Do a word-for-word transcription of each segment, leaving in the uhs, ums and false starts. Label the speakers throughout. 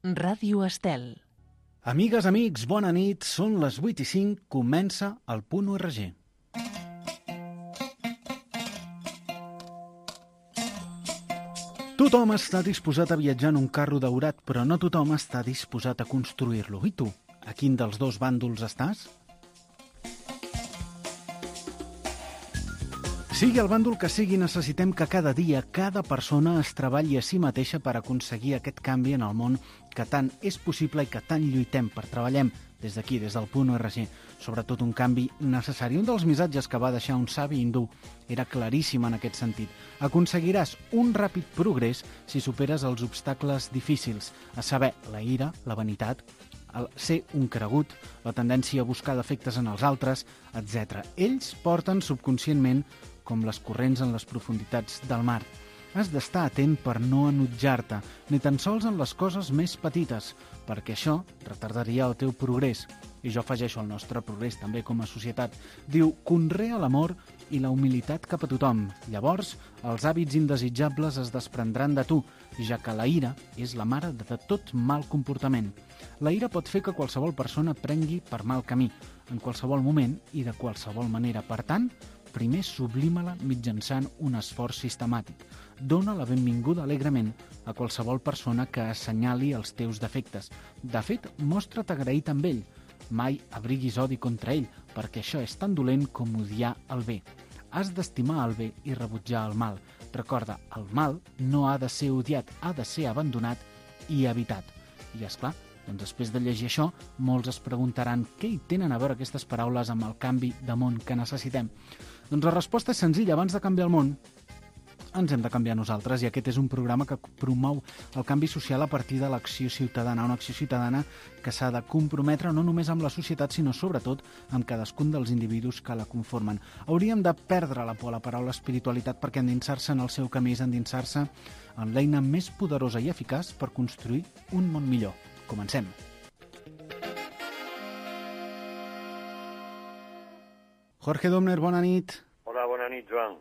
Speaker 1: Ràdio Estel.
Speaker 2: Amigues, amics, bona nit. Són les vuit i cinc, comença el Punt U R G. Tothom està disposat a viatjar en un carro daurat, però no tothom està disposat a construir-lo. I tu, a quin dels dos bàndols estàs? Sigui el bàndol que sigui, necessitem que cada dia cada persona es treballi a si mateixa per aconseguir aquest canvi en el món que tant és possible i que tant lluitem per treballem des d'aquí, des del Punt U R G. Sobretot un canvi necessari. Un dels missatges que va deixar un savi hindú era claríssim en aquest sentit. Aconseguiràs un ràpid progrés si superes els obstacles difícils, a saber, la ira, la vanitat, el ser un cregut, la tendència a buscar defectes en els altres, etcètera. Ells porten subconscientment com les corrents en les profunditats del mar. Has d'estar atent per no enutjar-te, ni tan sols en les coses més petites, perquè això retardaria el teu progrés. I jo afegeixo el nostre progrés també com a societat. Diu, conrea l'amor i la humilitat cap a tothom. Llavors, els hàbits indesitjables es desprendran de tu, ja que la ira és la mare de tot mal comportament. La ira pot fer que qualsevol persona prengui per mal camí, en qualsevol moment i de qualsevol manera. Per tant, primer sublima-la mitjançant un esforç sistemàtic. Dóna la benvinguda alegrement a qualsevol persona que assenyali els teus defectes. De fet, mostra't agraït amb ell. Mai abriguis odi contra ell, perquè això és tan dolent com odiar el bé. Has d'estimar el bé i rebutjar el mal. Recorda, el mal no ha de ser odiat, ha de ser abandonat i evitat. I és clar, doncs després de llegir això, molts es preguntaran què hi tenen a veure aquestes paraules amb el canvi de món que necessitem. Doncs la resposta és senzilla. Abans de canviar el món, ens hem de canviar nosaltres, i aquest és un programa que promou el canvi social a partir de l'acció ciutadana, una acció ciutadana que s'ha de comprometre no només amb la societat, sinó sobretot amb cadascun dels individus que la conformen. Hauríem de perdre la por a la paraula espiritualitat, perquè endinsar-se en el seu camí és endinsar-se en l'eina més poderosa i eficaç per construir un món millor. Comencem. Jorge Domner, bona nit.
Speaker 3: Hola, bona nit, Joan.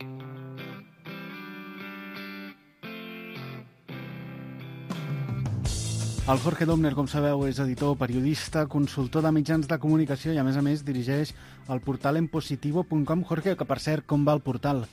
Speaker 2: El Jorge Domner, com sabeu, és editor, periodista, consultor de mitjans de comunicació i, a més a més, dirigeix el portal en positivo punt com. Jorge, que per cert, com va el portal?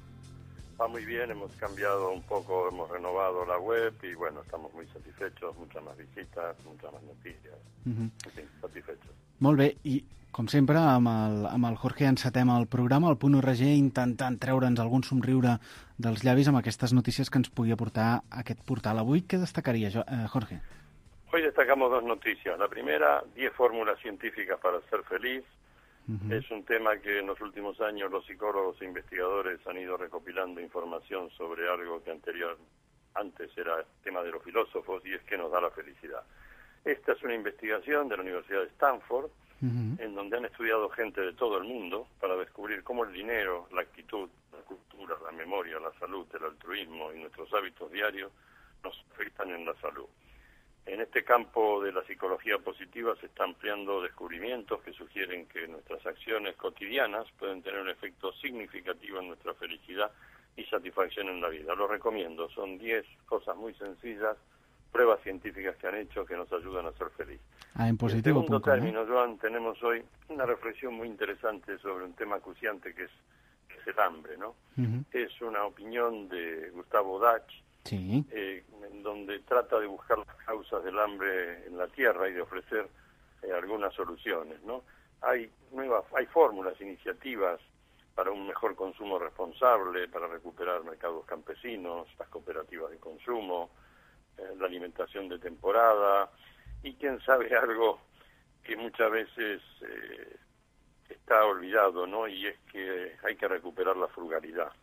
Speaker 3: Va muy bien, hemos cambiado un poco, hemos renovado la web y bueno, estamos muy satisfechos, muchas más visitas, muchas más noticias, uh-huh. En fin, satisfechos.
Speaker 2: Molt bé, i com sempre amb el, amb el Jorge encetem el programa, el Punt U R G, intentant treure'ns algun somriure dels llavis amb aquestes notícies que ens pugui aportar aquest portal. Avui què destacaria, Jorge?
Speaker 3: Hoy destacamos dos noticias. La primera, diez fórmulas científicas para ser feliz. Uh-huh. Es un tema que en los últimos años los psicólogos e investigadores han ido recopilando información sobre algo que anterior, antes era tema de los filósofos, y es que nos da la felicidad. Esta es una investigación de la Universidad de Stanford, uh-huh. En donde han estudiado gente de todo el mundo para descubrir cómo el dinero, la actitud, la cultura, la memoria, la salud, el altruismo y nuestros hábitos diarios nos afectan en la salud. En este campo de la psicología positiva se están ampliando descubrimientos que sugieren que nuestras acciones cotidianas pueden tener un efecto significativo en nuestra felicidad y satisfacción en la vida. Lo recomiendo, son diez cosas muy sencillas, pruebas científicas que han hecho que nos ayudan a ser feliz.
Speaker 2: Ah, en positivo.
Speaker 3: En segundo término, Joan, tenemos hoy una reflexión muy interesante sobre un tema acuciante que es, que es el hambre, ¿no? Uh-huh. Es una opinión de Gustavo Dach, sí. eh, en donde trata de buscar las causas del hambre en la tierra y de ofrecer eh, algunas soluciones, ¿no? Hay nuevas, hay fórmulas, iniciativas para un mejor consumo responsable, para recuperar mercados campesinos, las cooperativas de consumo, eh, la alimentación de temporada, y quién sabe algo que muchas veces eh, está olvidado, ¿no? Y es que hay que recuperar la frugalidad.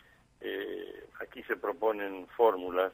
Speaker 3: Eh, aquí se proponen fórmulas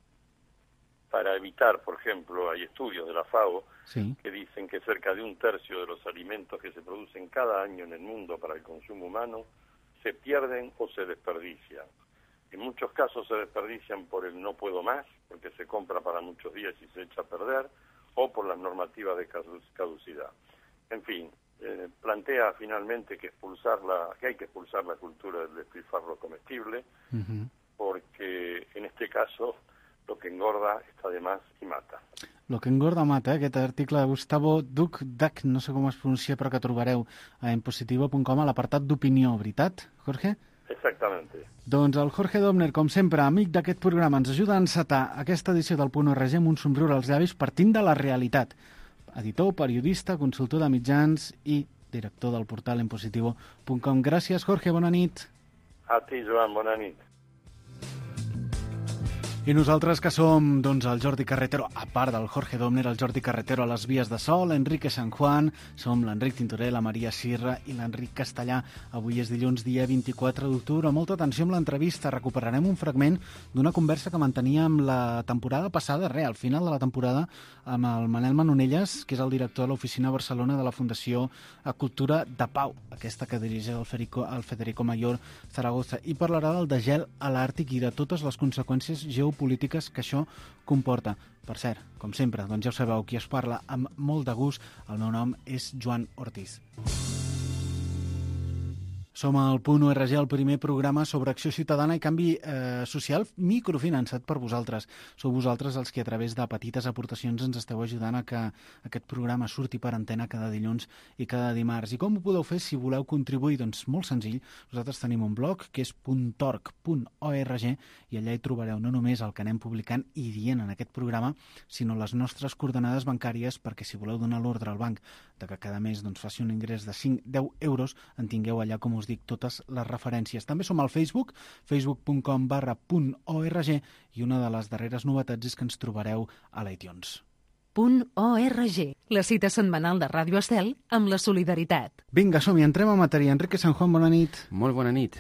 Speaker 3: para evitar, por ejemplo, hay estudios de la FAO, sí, que dicen que cerca de un tercio de los alimentos que se producen cada año en el mundo para el consumo humano se pierden o se desperdician. En muchos casos se desperdician por el no puedo más, porque se compra para muchos días y se echa a perder, o por las normativas de caducidad. En fin, eh, plantea finalmente que expulsar la, que hay que expulsar la cultura del despilfarro comestible, uh-huh. porque en este caso lo que engorda está de más y mata.
Speaker 2: Lo que engorda mata, eh? Aquest article de Gustavo Duk-Dak, no sé com es pronuncia, però que trobareu a impositivo punt com a l'apartat d'opinió, veritat, Jorge?
Speaker 3: Exactamente.
Speaker 2: Doncs el Jorge Dobner, com sempre, amic d'aquest programa, ens ajuda a encetar aquesta edició del Punt O R G amb un somriure als llavis partint de la realitat. Editor, periodista, consultor de mitjans i director del portal impositivo punt com. Gràcies, Jorge, bona nit.
Speaker 3: A ti, Joan, bona nit.
Speaker 2: I nosaltres que som, doncs, el Jordi Carretero, a part del Jorge Dobner, el Jordi Carretero a les vies de so, l'Enrique San Juan, som l'Enric Tintoré, la Maria Sirra i l'Enric Castellà. Avui és dilluns, dia vint-i-quatre d'octubre. Molta atenció amb l'entrevista. Recuperarem un fragment d'una conversa que manteníem la temporada passada, re, al final de la temporada, amb el Manel Manonelles, que és el director de l'oficina a Barcelona de la Fundació a Cultura de Pau, aquesta que dirigeix el Federico, el Federico Mayor Zaragoza, i parlarà del degel a l'Àrtic i de totes les conseqüències geopolítiques que això comporta. Per cert, com sempre, doncs ja ho sabeu, qui es parla amb molt de gust, el meu nom és Joan Ortiz. Som al Punt O R G, el primer programa sobre acció ciutadana i canvi eh, social microfinançat per vosaltres. Sou vosaltres els que a través de petites aportacions ens esteu ajudant a que aquest programa surti per antena cada dilluns i cada dimarts. I com ho podeu fer si voleu contribuir? Doncs molt senzill. Nosaltres tenim un blog que és punt org punt org i allà hi trobareu no només el que anem publicant i dient en aquest programa, sinó les nostres coordenades bancàries perquè si voleu donar l'ordre al banc de que cada mes doncs, faci un ingrés de cinc a deu euros, en tingueu allà, com us dic, totes les referències. També som al Facebook, facebook punt com barra punt org, i una de les darreres novetats és que ens trobareu a l'iTunes.
Speaker 1: Punt org, la cita setmanal de Ràdio Estel amb la solidaritat.
Speaker 2: Vinga, som-hi, entrem a matèria. Enrique San Juan, bona nit.
Speaker 4: Molt bona nit.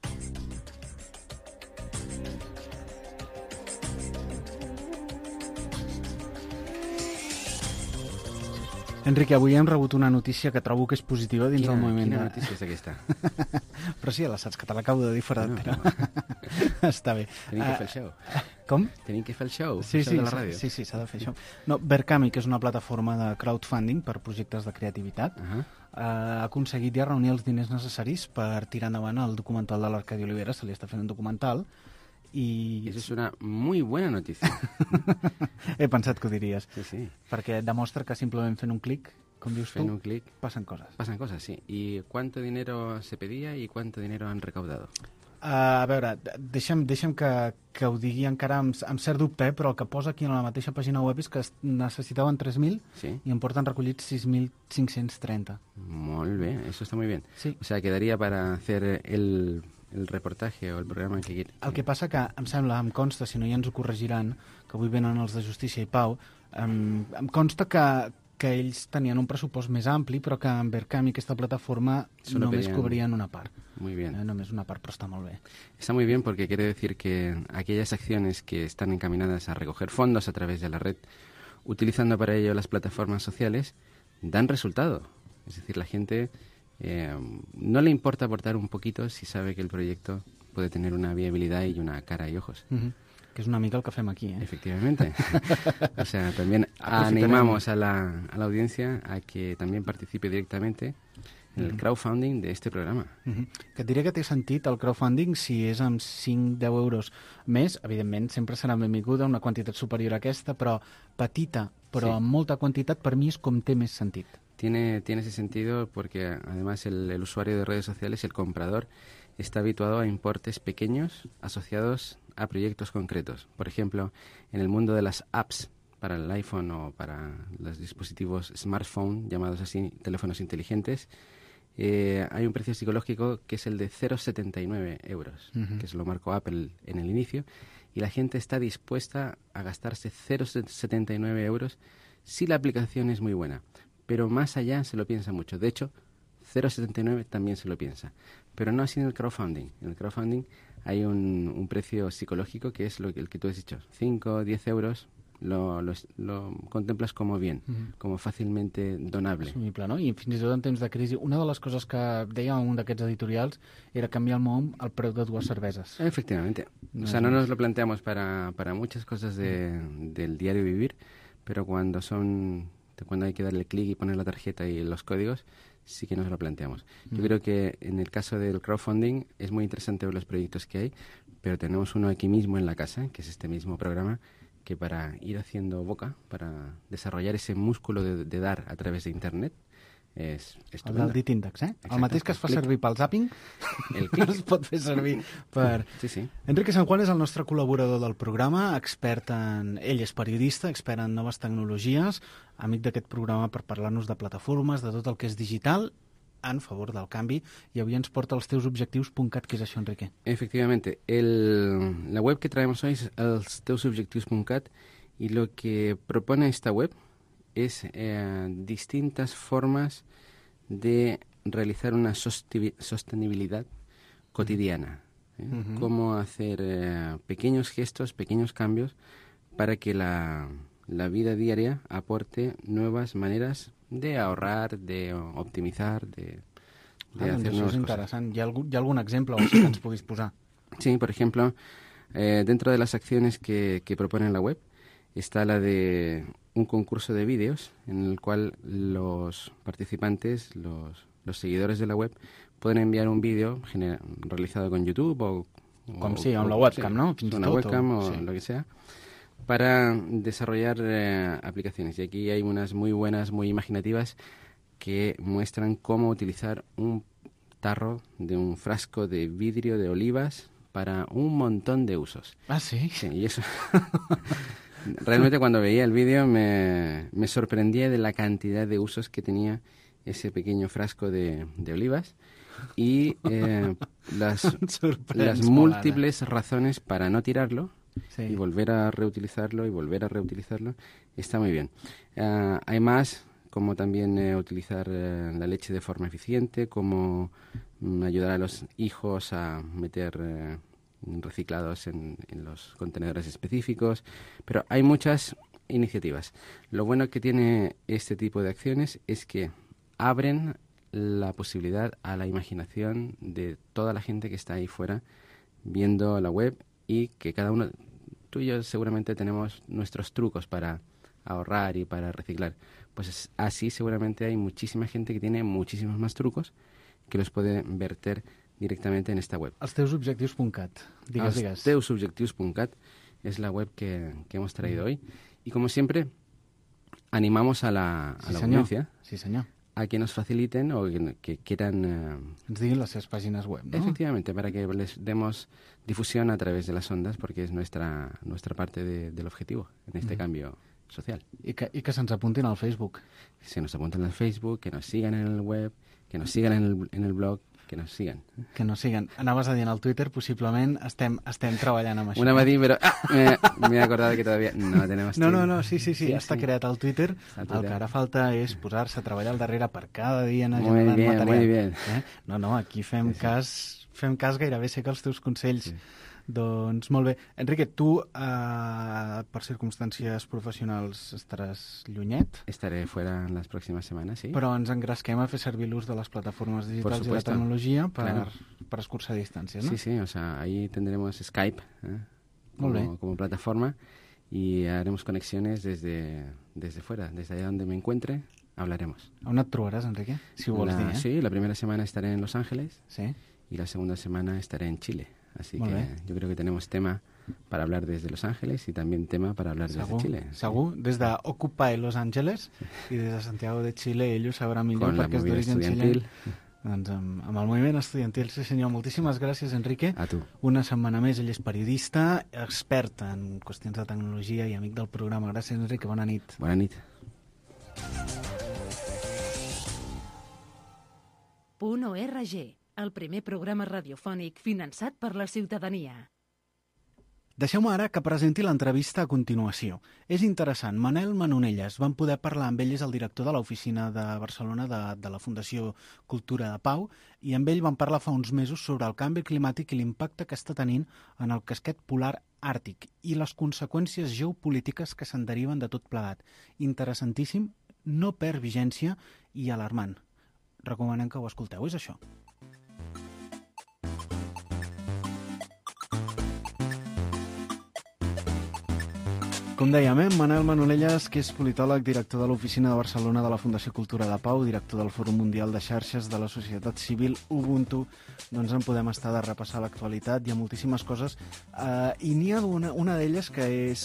Speaker 2: Enrique, avui hem rebut una notícia que trobo que és positiva dins
Speaker 4: quina,
Speaker 2: del moviment.
Speaker 4: Quina notícia és aquesta?
Speaker 2: Però sí, ja la saps, que te l'acabo de dir fora
Speaker 4: no,
Speaker 2: d'antena.
Speaker 4: No.
Speaker 2: Està bé.
Speaker 4: Tenim que fer el show.
Speaker 2: Com?
Speaker 4: Tenim que fer el show,
Speaker 2: sí,
Speaker 4: el show
Speaker 2: sí,
Speaker 4: de la ràdio.
Speaker 2: Sí, sí, s'ha de fer això. No, Berkami, que és una plataforma de crowdfunding per projectes de creativitat, uh -huh. ha aconseguit ja reunir els diners necessaris per tirar endavant el documental de l'Arcadi Olivera. Se li està fent un documental. I...
Speaker 4: Eso es una muy buena noticia.
Speaker 2: He pensat que ho diries.
Speaker 4: Sí, sí.
Speaker 2: Perquè demostra que simplement fent un clic, com dius
Speaker 4: fent
Speaker 2: tu,
Speaker 4: un clic,
Speaker 2: passen coses.
Speaker 4: Passen coses, sí. ¿Y cuánto dinero se pedía y cuánto dinero han recaudado?
Speaker 2: Uh, a veure, deixa'm, deixa'm que, que ho digui encara amb, amb cert dubte, eh, però el que posa aquí en la mateixa pàgina web és que necessitaven tres mil
Speaker 4: sí.
Speaker 2: i en porten recollits sis mil cinc-cents trenta.
Speaker 4: Muy bien, eso está muy bien.
Speaker 2: Sí.
Speaker 4: O sea, quedaría para hacer el... el reportatge o el programa que quiere.
Speaker 2: El que passa que, em sembla, em consta, si no ja ens ho corregiran, que avui venen els de Justícia i Pau, em, em consta que, que ells tenien un pressupost més ampli, però que en Berkami, aquesta plataforma,
Speaker 4: Solo
Speaker 2: només
Speaker 4: pedían...
Speaker 2: cobrien una part.
Speaker 4: Muy bien.
Speaker 2: Eh, només una part, però està molt bé.
Speaker 4: Está muy bien porque quiere decir que aquellas acciones que están encaminadas a recoger fondos a través de la red, utilizando para ello las plataformas sociales, dan resultado. Es decir, la gente... Eh, no le importa aportar un poquito si sabe que el proyecto puede tener una viabilidad y una cara y ojos.
Speaker 2: Uh-huh. Que és una mica el que fem aquí, eh?
Speaker 4: Efectivamente. O sea, también animamos a la, a la audiencia a que también participe directamente en el crowdfunding de este programa.
Speaker 2: Uh-huh. Que et diré que té sentit el crowdfunding si és amb cinc a deu euros més. Evidentment, sempre serà benvinguda una quantitat superior a aquesta, però petita, però sí. amb molta quantitat, per mi és com té més sentit.
Speaker 4: Tiene, tiene ese sentido porque además el, el usuario de redes sociales, el comprador, está habituado a importes pequeños asociados a proyectos concretos. Por ejemplo, en el mundo de las apps para el iPhone o para los dispositivos smartphone, llamados así teléfonos inteligentes, eh, hay un precio psicológico que es el de cero coma setenta y nueve euros, uh-huh. que se lo marcó Apple en el inicio, y la gente está dispuesta a gastarse cero coma setenta y nueve euros si la aplicación es muy buena. Pero más allá se lo piensa mucho. De hecho, cero coma setenta y nueve también se lo piensa. Pero no así en el crowdfunding. En el crowdfunding hay un, un precio psicológico que es lo que, el que tú has dicho. cinco o diez euros lo, lo, lo contemplas como bien, uh-huh. como fàcilmente donable.
Speaker 2: Assumible, no? I fins i tot en temps de crisi, una de les coses que deia un d'aquests editorials era canviar el món al preu de dues cerveses.
Speaker 4: Efectivamente. No o sea, no nos lo planteamos para, para muchas cosas de, del diario vivir, pero cuando son... cuando hay que darle clic y poner la tarjeta y los códigos, sí que nos lo planteamos. Yo mm. creo que en el caso del crowdfunding es muy interesante ver los proyectos que hay, pero tenemos uno aquí mismo en la casa, que es este mismo programa, que para ir haciendo boca, para desarrollar ese músculo de, de dar a través de Internet, és estupenda.
Speaker 2: El del dit índex, eh? Exacte. El mateix que es fa
Speaker 4: el
Speaker 2: servir pel zàping,
Speaker 4: el clic.
Speaker 2: es pot fer servir per...
Speaker 4: Sí, sí.
Speaker 2: Enrique San Juan és el nostre col·laborador del programa, expert en... Ell és periodista, expert en noves tecnologies, amic d'aquest programa per parlar-nos de plataformes, de tot el que és digital, en favor del canvi, i avui ens porta els teus objectius punt cat. ¿Qué es això, Enrique?
Speaker 4: Efectivamente, el, la web que traemos hoy es els teus objectius punt cat, y lo que propone esta web es eh, distintas formas de realizar una sostenibilidad cotidiana. ¿eh? Uh-huh. Cómo hacer eh, pequeños gestos, pequeños cambios para que la, la vida diaria aporte nuevas maneras de ahorrar, de optimizar, de, de
Speaker 2: ah,
Speaker 4: hacer
Speaker 2: doncs
Speaker 4: nuevas
Speaker 2: és interessant. Hi ha, algun, hi ha algun exemple o així que ens puguis posar?
Speaker 4: Sí, por ejemplo, eh, dentro de las acciones que, que propone la web está la de un concurso de vídeos en el cual los participantes, los, los seguidores de la web, pueden enviar un vídeo realizado con YouTube o...
Speaker 2: Com
Speaker 4: o,
Speaker 2: sí, amb
Speaker 4: o,
Speaker 2: la webcam,
Speaker 4: sí,
Speaker 2: ¿no? Fins
Speaker 4: una
Speaker 2: tot,
Speaker 4: webcam o,
Speaker 2: o sí.
Speaker 4: lo que sea, para desarrollar eh, aplicaciones. Y aquí hay unas muy buenas, muy imaginativas, que muestran cómo utilizar un tarro de un frasco de vidrio de olivas para un montón de usos.
Speaker 2: Ah, sí?
Speaker 4: Sí, y eso... Realmente cuando veía el vídeo me, me sorprendía de la cantidad de usos que tenía ese pequeño frasco de, de olivas y eh, las, las múltiples razones para no tirarlo. Sí. Y volver a reutilizarlo y volver a reutilizarlo, está muy bien. Uh, hay más, como también eh, utilizar eh, la leche de forma eficiente, como mm, ayudar a los hijos a meter eh, reciclados en, en los contenedores específicos, pero hay muchas iniciativas. Lo bueno que tiene este tipo de acciones es que abren la posibilidad a la imaginación de toda la gente que está ahí fuera viendo la web, y que cada uno, tú y yo seguramente tenemos nuestros trucos para ahorrar y para reciclar. Pues así seguramente hay muchísima gente que tiene muchísimos más trucos que los puede verter directamente en esta web.
Speaker 2: Els teus objectius punt cat. Digues,
Speaker 4: Els
Speaker 2: digues.
Speaker 4: teus objectius punt cat es la web que, que hemos traído mm. hoy. Y como siempre, animamos a la, a
Speaker 2: sí,
Speaker 4: la
Speaker 2: senyor.
Speaker 4: audiencia
Speaker 2: sí, senyor.
Speaker 4: a que nos faciliten o que, que quieran... Eh,
Speaker 2: ens diguin les seves pàgines web, ¿no?
Speaker 4: Efectivamente, para que les demos difusión a través de las ondas, porque es nuestra nuestra parte de, del objetivo en este mm. cambio social.
Speaker 2: I que, i que se'ns apuntin al Facebook.
Speaker 4: Que se nos apunten al Facebook, que nos sigan en el web, que nos sigan en el, en el blog, que nos sigan.
Speaker 2: Que nos sigan. Anaves a dir en el Twitter, possiblement estem, estem treballant amb això.
Speaker 4: Una va dir, però ah, me he acordado que todavía no tenemos
Speaker 2: No, no, no, sí, sí, sí, sí està sí. creat al Twitter.
Speaker 4: Al
Speaker 2: Twitter. El que ara falta és posar-se a treballar al darrere per cada dia anar
Speaker 4: muy
Speaker 2: generant
Speaker 4: bien,
Speaker 2: material.
Speaker 4: Muy bien.
Speaker 2: Eh? No, no, aquí fem sí, sí. cas fem cas gairebé sé que els teus consells.
Speaker 4: Sí.
Speaker 2: Doncs molt bé. Enrique, tu eh, per circumstàncies professionals estaràs llunyet?
Speaker 4: Estaré fuera en las próximas semanas, sí.
Speaker 2: Però ens engresquem a fer servir l'ús de les plataformes digitals i la tecnologia per, claro. per escurçar distàncies, ¿no?
Speaker 4: Sí, sí, o sea, ahí tendremos Skype ¿eh? como, como plataforma y haremos conexiones desde, desde fuera, desde allá donde me encuentre, hablaremos.
Speaker 2: On et trobaràs, Enrique? Si ho vols
Speaker 4: la,
Speaker 2: dir, eh?
Speaker 4: Sí, la primera semana estaré en Los Ángeles
Speaker 2: sí.
Speaker 4: y la segunda semana estaré en Chile. Así Molt que bé. Yo creo que tenemos tema para hablar desde Los Ángeles y también tema para hablar
Speaker 2: segur,
Speaker 4: desde Chile.
Speaker 2: Segur, des de Occupy Los Ángeles i des de Santiago de Chile ell ho sabrà millor
Speaker 4: Con
Speaker 2: perquè és d'origen
Speaker 4: xilè.
Speaker 2: Doncs amb, amb el moviment estudiantil, sí senyor. Moltíssimes gràcies, Enrique.
Speaker 4: A tu.
Speaker 2: Una setmana més, ell és periodista, expert en qüestions de tecnologia i amic del programa. Gràcies, Enrique, bona nit.
Speaker 4: Bona nit.
Speaker 1: Punt O R G, el primer programa radiofònic finançat per la ciutadania.
Speaker 2: Deixeu-me ara que presenti l'entrevista a continuació. És interessant. Manel Manonelles, vam poder parlar amb ell, és el director de l'oficina de Barcelona de, de la Fundació Cultura de Pau, i amb ell vam parlar fa uns mesos sobre el canvi climàtic i l'impacte que està tenint en el casquet polar àrtic i les conseqüències geopolítiques que se'n deriven de tot plegat. Interessantíssim, no perd vigència i alarmant. Recomanem que ho escolteu, és això. Com dèiem, eh? Manel Manonelles, que és politòleg, director de l'Oficina de Barcelona de la Fundació Cultura de Pau, director del Fòrum Mundial de Xarxes de la Societat Civil Ubuntu. Doncs en podem estar de repassar l'actualitat, hi ha moltíssimes coses, eh, i n'hi ha una, una d'elles que és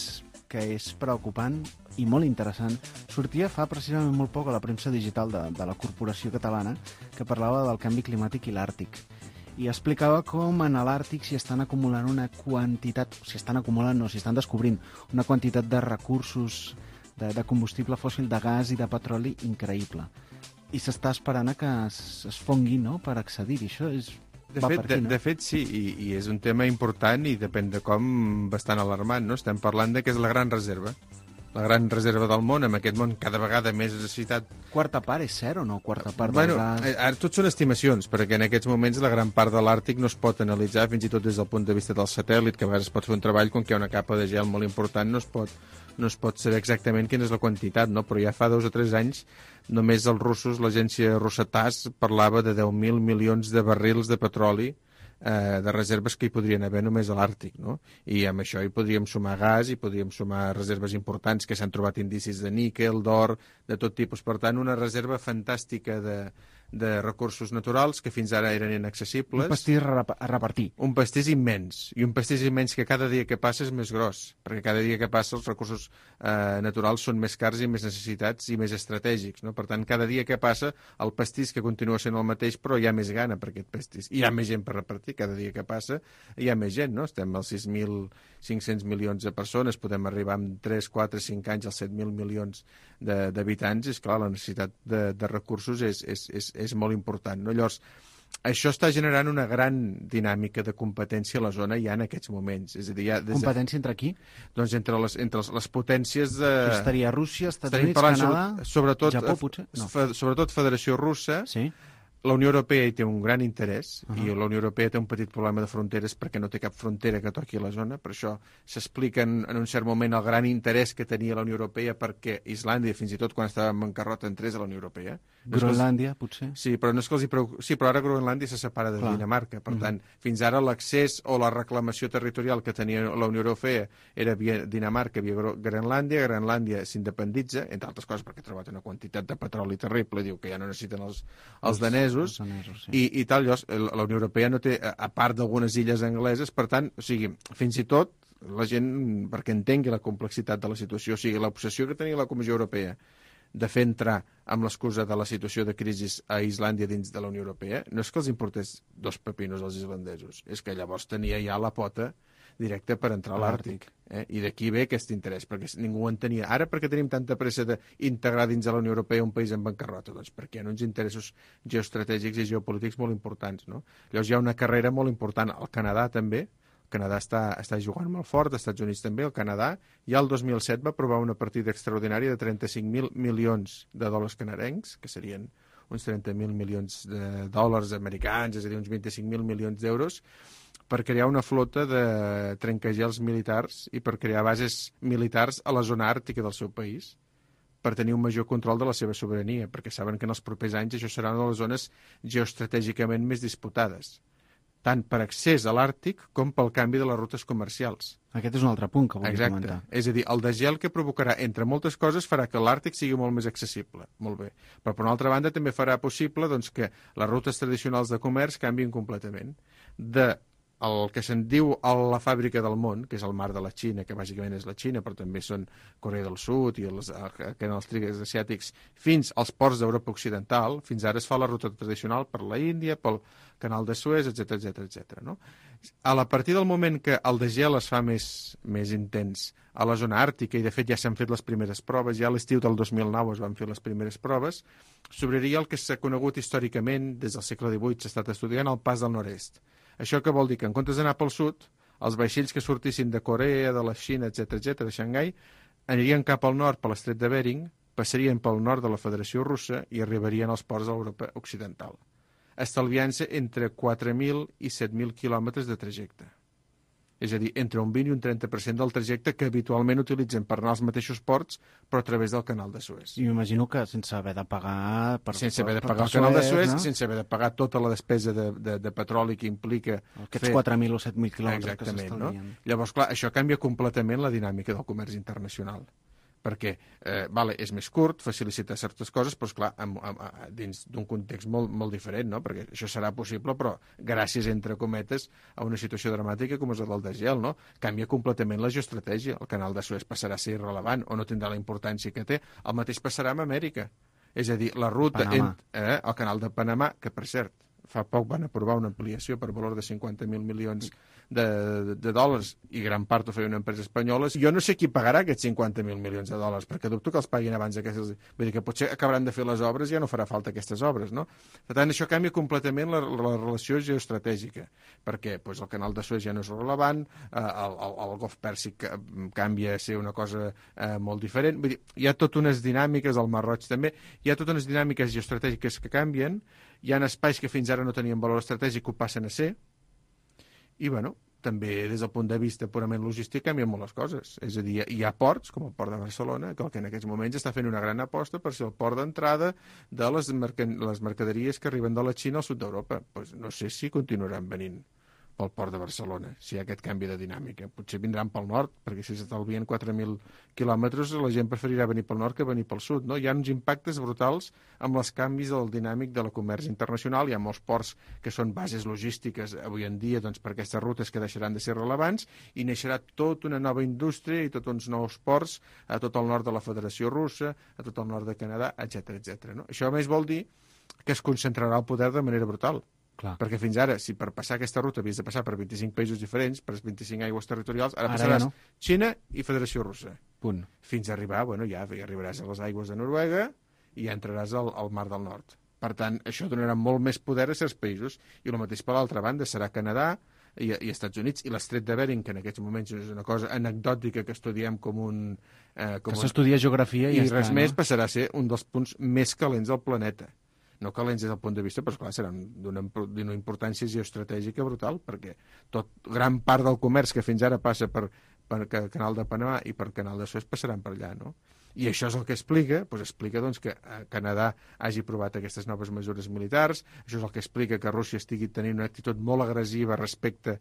Speaker 2: que és preocupant i molt interessant. Sortia fa precisament molt poc a la premsa digital de, de la Corporació Catalana, que parlava del canvi climàtic i l'Àrtic. I explicava com en l'Àrtic s'hi estan acumulant una quantitat, s'hi estan acumulant, no, s'hi estan descobrint una quantitat de recursos de, de combustible fòssil, de gas i de petroli increïble. I s'està esperant a que es, es fongui, no?, per accedir-hi. Això és...
Speaker 5: De fet, aquí, no? de, de fet, sí, i, i és un tema important i depèn de com bastant alarmant, no? Estem parlant de que és la gran reserva, la gran reserva del món, amb aquest món cada vegada més necessitat.
Speaker 2: Quarta part és cert o no? Quarta part
Speaker 5: bueno,
Speaker 2: del gas...
Speaker 5: Ara tot són estimacions, perquè en aquests moments la gran part de l'Àrtic no es pot analitzar, fins i tot des del punt de vista del satèl·lit, que a vegades es pot fer un treball, com que hi ha una capa de gel molt important, no es pot, no es pot saber exactament quina és la quantitat, no? Però ja fa dos o tres anys només els russos, l'agència russa TASS, parlava de deu mil milions de barrils de petroli eh, de reserves que hi podrien haver només a l'Àrtic, no? I amb això hi podríem sumar gas, i podríem sumar reserves importants que s'han trobat indicis de níquel, d'or, de tot tipus. Per tant, una reserva fantàstica de, de recursos naturals que fins ara eren inaccessibles.
Speaker 2: Un pastís a repartir.
Speaker 5: Un pastís immens, i un pastís immens que cada dia que passa és més gros, perquè cada dia que passa els recursos eh, naturals són més cars i més necessitats i més estratègics, no? Per tant, cada dia que passa el pastís que continua sent el mateix, però hi ha més gana per aquest pastís. Hi ha més gent per repartir, cada dia que passa hi ha més gent, no? Estem als sis mil cinc-cents milions de persones, podem arribar en tres, quatre, cinc anys als set mil milions d'habitants, és clar, la necessitat de, de recursos és, és, és, és molt important, no? Llavors, això està generant una gran dinàmica de competència a la zona ja en aquests moments. És a dir, ja des
Speaker 2: competència
Speaker 5: de...
Speaker 2: entre qui?
Speaker 5: Doncs entre les, entre les, les potències de...
Speaker 2: Això estaria Rússia, Estats Units, Canadà,
Speaker 5: sobretot,
Speaker 2: Japó, potser?
Speaker 5: No. Sobretot Federació Russa.
Speaker 2: Sí.
Speaker 5: La Unió Europea hi té un gran interès, uh -huh. i la Unió Europea té un petit problema de fronteres perquè no té cap frontera que toqui a la zona, per això s'explica en, en un cert moment el gran interès que tenia la Unió Europea perquè Islàndia, fins i tot quan estava en bancarrota, entrés a la Unió Europea. No
Speaker 2: Groenlàndia, potser?
Speaker 5: Sí, però no és que els hi preocupi... Sí, però ara Groenlàndia se separa de Clar. Dinamarca, per uh -huh. tant, fins ara l'accés o la reclamació territorial que tenia la Unió Europea era via Dinamarca, via Groenlàndia, Groenlàndia s'independitza, entre altres coses perquè ha trobat una quantitat de petroli terrible, diu que ja no necessiten els, els danesos, Els danesos, sí. i, i tal, llavors, la Unió Europea no té, a part d'algunes illes angleses, per tant, o sigui, fins i tot la gent, perquè entengui la complexitat de la situació, o sigui, l'obsessió que tenia la Comissió Europea de fer entrar amb l'excusa de la situació de crisi a Islàndia dins de la Unió Europea, no és que els importés dos pepinos als islandesos, és que llavors tenia ja la pota directe per entrar a l'Àrtic. Eh? I d'aquí ve aquest interès, perquè ningú en tenia. Ara, perquè tenim tanta pressa d'integrar dins de la Unió Europea un país en bancarrota? Doncs perquè hi ha uns interessos geoestratègics i geopolítics molt importants, no? Llavors hi ha una carrera molt important. El Canadà també, el Canadà està, està jugant molt fort, els Estats Units també, el Canadà ja el dos mil set va aprovar una partida extraordinària de trenta-cinc mil milions de dòlars canadencs, que serien uns trenta mil milions de dòlars americans, és a dir, uns vint-i-cinc mil milions d'euros, per crear una flota de trencagels militars i per crear bases militars a la zona àrtica del seu país, per tenir un major control de la seva sobirania, perquè saben que en els propers anys això serà una de les zones geoestratègicament més disputades, tant per accés a l'Àrtic com pel canvi de les rutes comercials.
Speaker 2: Aquest és un altre punt que volia
Speaker 5: Exacte.
Speaker 2: comentar.
Speaker 5: És a dir, el desgel que provocarà, entre moltes coses, farà que l'Àrtic sigui molt més accessible. Molt bé. Però, per una altra banda, també farà possible doncs, que les rutes tradicionals de comerç canvin completament. De el que se'n diu a la fàbrica del món, que és el mar de la Xina, que bàsicament és la Xina, però també són Corea del Sud i els canals trígues asiàtics, fins als ports d'Europa Occidental, fins ara es fa la ruta tradicional per la Índia, pel canal de Suez, etcètera, etcètera, etcètera. No? A la partir del moment que el desgel es fa més, més intens a la zona àrtica, i de fet ja s'han fet les primeres proves, ja a l'estiu del dos mil nou es van fer les primeres proves, s'obriria el que s'ha conegut històricament, des del segle divuit s'ha estat estudiant, el pas del nord-est. Això què vol dir? Que en comptes d'anar pel sud, els vaixells que sortissin de Corea, de la Xina, etcètera, etcètera, de Xangai, anirien cap al nord per l'estret de Bering, passarien pel nord de la Federació Russa i arribarien als ports de l'Europa Occidental, estalviant-se entre quatre mil i set mil quilòmetres de trajecte. És a dir, entre un vint i un trenta per cent del trajecte que habitualment utilitzen per anar als mateixos ports, però a través del canal de Suez.
Speaker 2: I m'imagino que sense haver de pagar... Per,
Speaker 5: sense haver de
Speaker 2: per,
Speaker 5: pagar
Speaker 2: per
Speaker 5: el canal
Speaker 2: Suez,
Speaker 5: de Suez,
Speaker 2: no?
Speaker 5: sense haver de pagar tota la despesa de, de, de petroli que implica...
Speaker 2: Aquests fer... quatre mil o set mil quilòmetres
Speaker 5: Exactament,
Speaker 2: que s'estalvien.
Speaker 5: No? Llavors, clar, això canvia completament la dinàmica del comerç internacional, perquè eh, vale, és més curt, facilita certes coses, però, esclar, amb, amb, dins d'un context molt, molt diferent, no? Perquè això serà possible, però gràcies, entre cometes, a una situació dramàtica com és el del desgel, no? Canvia completament la geoestratègia. El canal de Suez passarà a ser irrellevant o no tindrà la importància que té. El mateix passarà amb Amèrica. És a dir, la ruta... En, eh, el canal de Panamà, que, per cert, fa poc van aprovar una ampliació per valor de cinquanta mil milions de, de, de dòlars, i gran part ho feia una empresa espanyola. Jo no sé qui pagarà aquests cinquanta mil milions de dòlars, perquè dubto que els paguin abans d'aquestes... Vull dir que potser acabaran de fer les obres i ja no farà falta aquestes obres, no? Per tant, això canvia completament la, la relació geoestratègica, perquè doncs, el canal de Suez ja no és rellevant, eh, el, el, el Golf Pèrsic canvia a ser una cosa eh, molt diferent. Vull dir, hi ha totes unes dinàmiques, al Mar Roig també, hi ha totes unes dinàmiques geoestratègiques que canvien, hi ha espais que fins ara no tenien valor estratègic que ho passen a ser, i, bueno, també des del punt de vista purament logístic canvien molt les coses. És a dir, hi ha ports, com el port de Barcelona, que el que en aquests moments està fent una gran aposta per ser el port d'entrada de les, merc les mercaderies que arriben de la Xina al sud d'Europa. Pues no sé si continuaran venint pel port de Barcelona, si hi ha aquest canvi de dinàmica. Potser vindran pel nord, perquè si s'estalvien quatre mil quilòmetres, la gent preferirà venir pel nord que venir pel sud, no? Hi ha uns impactes brutals amb els canvis del dinàmic de la comerç internacional. Hi ha molts ports que són bases logístiques avui en dia doncs, per aquestes rutes que deixaran de ser rellevants, i neixerà tota una nova indústria i tots uns nous ports a tot el nord de la Federació Russa, a tot el nord de Canadà, etcètera, etcètera. No? Això, a més, vol dir que es concentrarà el poder de manera brutal. Clar. Perquè fins ara, si per passar aquesta ruta havies de passar per vint-i-cinc països diferents, per vint-i-cinc aigües territorials, ara, ara passaràs ja no. Xina i Federació Russa. Punt. Fins a arribar, bueno, ja, ja arribaràs a les aigües de Noruega i ja entraràs al, al Mar del Nord. Per tant, això donarà molt més poder a certs països. I el mateix per l'altra banda serà Canadà i, i Estats Units, i l'estret de Bering, que en aquests moments és una cosa anecdòtica que estudiem com un... Eh, com
Speaker 2: que s'estudia geografia i,
Speaker 5: i
Speaker 2: ja
Speaker 5: res
Speaker 2: està,
Speaker 5: més,
Speaker 2: no?
Speaker 5: Passarà a ser un dels punts més calents del planeta. No calents des del punt de vista, però esclar, seran d'una importància geoestratègica brutal, perquè tot, gran part del comerç que fins ara passa per, per Canal de Panamà i per Canal de Suez passaran per allà, no? I això és el que explica, doncs explica doncs, que Canadà hagi provat aquestes noves mesures militars, això és el que explica que Rússia estigui tenint una actitud molt agressiva respecte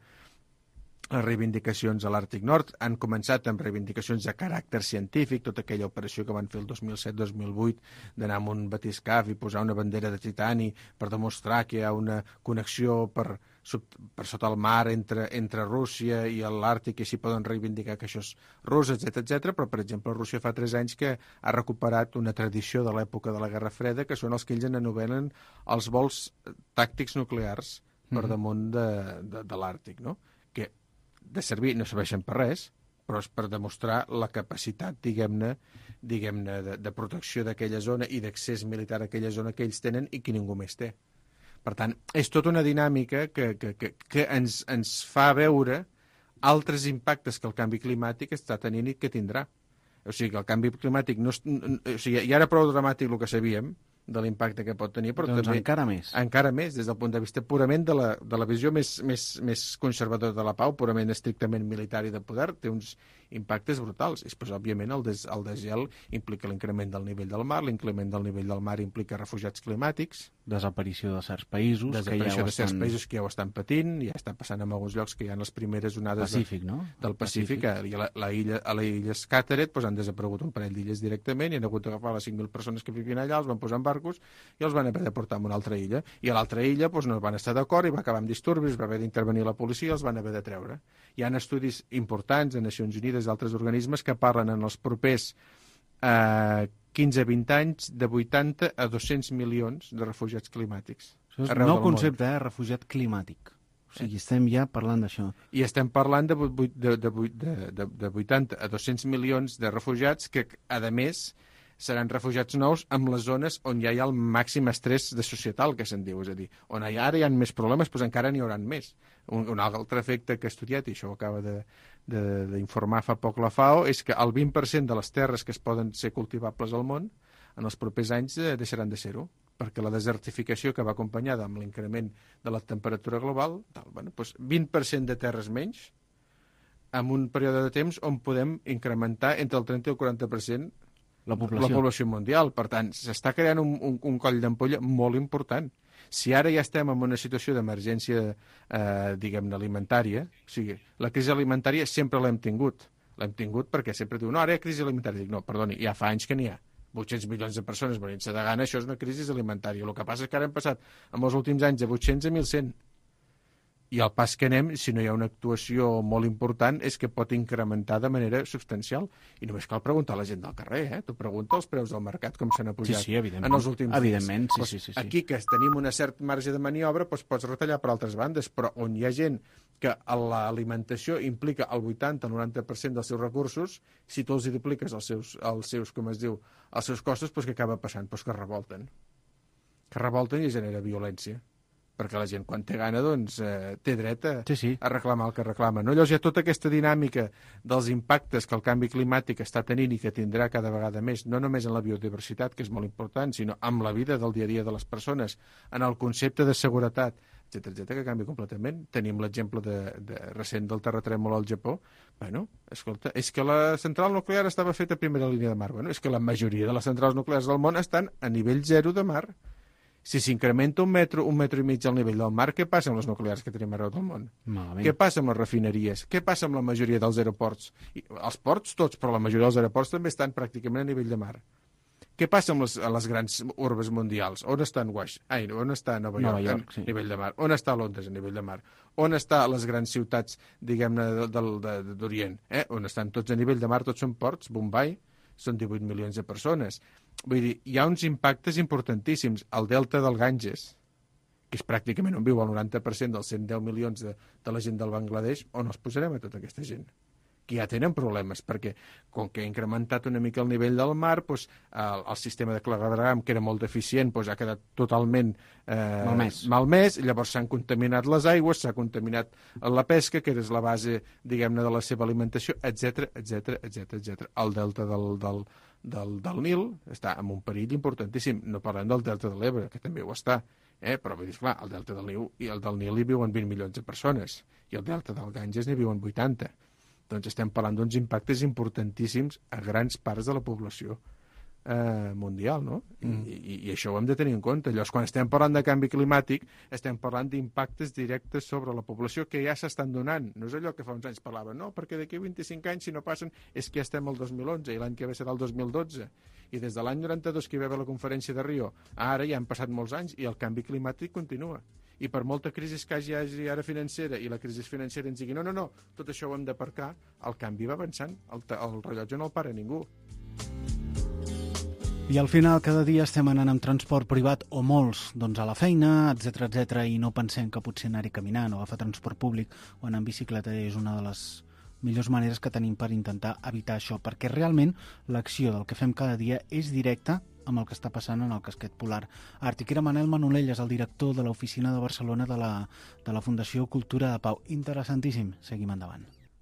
Speaker 5: les reivindicacions a l'Àrtic Nord. Han començat amb reivindicacions de caràcter científic, tota aquella operació que van fer el dos mil set dos mil vuit d'anar amb un batiscaf i posar una bandera de titani per demostrar que hi ha una connexió per, per sota el mar entre, entre Rússia i l'Àrtic, i així poden reivindicar que això és rus, etcètera, etcètera. Però, per exemple, Rússia fa tres anys que ha recuperat una tradició de l'època de la Guerra Freda, que són els que ells anomenen els vols tàctics nuclears per damunt de, de, de l'Àrtic, no? Que de servir no serveixen per res, però és per demostrar la capacitat, diguem-ne, diguem-ne de, de protecció d'aquella zona i d'accés militar a aquella zona que ells tenen i que ningú més té. Per tant, és tota una dinàmica que, que, que, que ens, ens fa veure altres impactes que el canvi climàtic està tenint i que tindrà. O sigui, que el canvi climàtic no és, o sigui, ja era prou dramàtic el que sabíem de l'impacte que pot tenir, però
Speaker 2: doncs
Speaker 5: també...
Speaker 2: encara més.
Speaker 5: Encara més, des del punt de vista purament de la, de la visió més, més, més conservadora de la pau, purament estrictament militar i de poder, té uns impactes brutals. I després, òbviament, el, des, el desgel implica l'increment del nivell del mar, l'increment del nivell del mar implica refugiats climàtics,
Speaker 2: desaparició de certs països,
Speaker 5: desaparició
Speaker 2: que ja
Speaker 5: de certs
Speaker 2: estan...
Speaker 5: països que ja ho estan patint, ja està passant en alguns llocs que hi ha les primeres onades
Speaker 2: Pacífic,
Speaker 5: de,
Speaker 2: no?
Speaker 5: del Pacífic, Pacífic. I a, la, la illa, a les illes Scattered doncs, han desaparegut un parell d'illes directament i han hagut d'agafar les cinc mil persones que vivien allà, els van posar en barcos i els van haver de portar a una altra illa. I a l'altra illa doncs, no van estar d'acord i va acabar amb disturbis, va haver d'intervenir la policia i els van haver de treure. Hi ha estudis importants de Nacions Unides i d'altres organismes que parlen en els propers eh, quinze a vint anys de vuitanta a dos-cents milions de refugiats climàtics.
Speaker 2: Això és un nou concepte, eh? Refugiat climàtic. O sigui, estem ja parlant d'això.
Speaker 5: I estem parlant de, de, de, de, de, de vuitanta a dos-cents milions de refugiats que, a més, seran refugiats nous en les zones on ja hi ha el màxim estrès de societal, que se'n diu. És a dir, on hi ara hi ha més problemes, doncs encara n'hi haurà més. Un, un altre efecte que he estudiat, i això ho acaba d'informar fa poc la FAO, és que el vint per cent de les terres que es poden ser cultivables al món en els propers anys eh, deixaran de ser-ho, perquè la desertificació que va acompanyada amb l'increment de la temperatura global, tal, bueno, doncs vint per cent de terres menys en un període de temps on podem incrementar entre el trenta i el quaranta per cent
Speaker 2: la població.
Speaker 5: la població mundial. Per tant, s'està creant un, un, un coll d'ampolla molt important. Si ara ja estem en una situació d'emergència, eh, diguem-ne, alimentària, o sigui, la crisi alimentària sempre l'hem tingut. l'hem tingut perquè sempre diu, no, ara hi ha crisi alimentària. Dic, no, perdoni, ja fa anys que n'hi ha. vuit-cents milions de persones morint-se de gana, això és una crisi alimentària. El que passa és que ara hem passat en els últims anys de vuit-cents a mil cent. I el pas que anem, si no hi ha una actuació molt important, és que pot incrementar de manera substancial. I només cal preguntar a la gent del carrer, eh? Tu pregunta els preus del mercat, com s'han apujat
Speaker 2: sí, sí,
Speaker 5: en els últims
Speaker 2: evidentment,
Speaker 5: dies.
Speaker 2: Sí, sí, sí, sí.
Speaker 5: Aquí, que tenim un cert marge de maniobra, doncs pots retallar per altres bandes, però on hi ha gent que l'alimentació implica el vuitanta al noranta per cent dels seus recursos, si tu els hi dupliques els seus, els seus, com es diu, els seus costos, doncs què acaba passant? Doncs que revolten. Que revolten i genera violència. Perquè la gent, quan té gana, doncs, eh, té dret a,
Speaker 2: sí, sí.
Speaker 5: a reclamar el que reclama. No? Llavors hi ha tota aquesta dinàmica dels impactes que el canvi climàtic està tenint i que tindrà cada vegada més, no només en la biodiversitat, que és molt important, sinó en la vida del dia a dia de les persones, en el concepte de seguretat, etcètera, etcètera, que canvia completament. Tenim l'exemple de, de recent del terratrèmol al Japó. Bueno, escolta, és que la central nuclear estava feta a primera línia de mar. Bueno, és que la majoria de les centrals nuclears del món estan a nivell zero de mar. Si s'incrementa un metre, un metre i mig al nivell del mar, què passa amb les nuclears que tenim arreu del món?
Speaker 2: Malament.
Speaker 5: Què passa amb les refineries? Què passa amb la majoria dels aeroports? I, els ports tots, però la majoria dels aeroports també estan pràcticament a nivell de mar. Què passa amb les, les grans urbes mundials? On està en Wash? Ai, on està Nova York?
Speaker 2: Nova York, sí.
Speaker 5: A nivell de mar. On està Londres? A nivell de mar. On està les grans ciutats, diguem-ne, d'Orient? Eh? On estan tots a nivell de mar? Tots són ports. Bombay són divuit milions de persones. Vull dir, hi ha uns impactes importantíssims. El delta del Ganges, que és pràcticament on viu el noranta per cent dels cent deu milions de, de la gent del Bangladesh, on els posarem a tota aquesta gent? Que ja tenen problemes, perquè com que ha incrementat una mica el nivell del mar, doncs, el, el sistema de clavegueram, que era molt deficient, doncs, ha quedat totalment eh,
Speaker 2: malmès.
Speaker 5: malmès, llavors s'han contaminat les aigües, s'ha contaminat la pesca, que és la base, diguem-ne, de la seva alimentació, etcètera, etcètera, etcètera, etcètera. El delta del, del, del, del Nil està en un perill importantíssim. No parlem del delta de l'Ebre, que també ho està, eh? Però vull dir, clar, el delta del Nil i el del Nil hi viuen vint milions de persones, i el delta del Ganges n'hi viuen vuitanta. Doncs estem parlant d'uns impactes importantíssims a grans parts de la població eh, mundial, no? Mm. I, i, I això ho hem de tenir en compte. Llavors, quan estem parlant de canvi climàtic, estem parlant d'impactes directes sobre la població que ja s'estan donant. No és allò que fa uns anys parlaven, no, perquè d'aquí vint-i-cinc anys, si no passen, és que ja estem al dos mil onze i l'any que ve serà el dos mil dotze. I des de l'any noranta-dos que hi va haver la conferència de Rio, ara ja han passat molts anys i el canvi climàtic continua. I per molta crisi que hi hagi ara financera i la crisi financera ens digui no, no, no, tot això ho hem d'aparcar, el canvi va avançant, el, el rellotge no el para ningú.
Speaker 2: I al final cada dia estem anant amb transport privat o molts doncs a la feina, etcètera, etcètera, i no pensem que potser anar-hi caminant o agafar transport públic o anar en bicicleta és una de les millors maneres que tenim per intentar evitar això, perquè realment l'acció del que fem cada dia és directa amb el que està passant en el casquet polar àrtic. Era Manel Manolelles, el director de l'oficina de Barcelona de la, de la Fundació Cultura de Pau. Interessantíssim. Seguim endavant.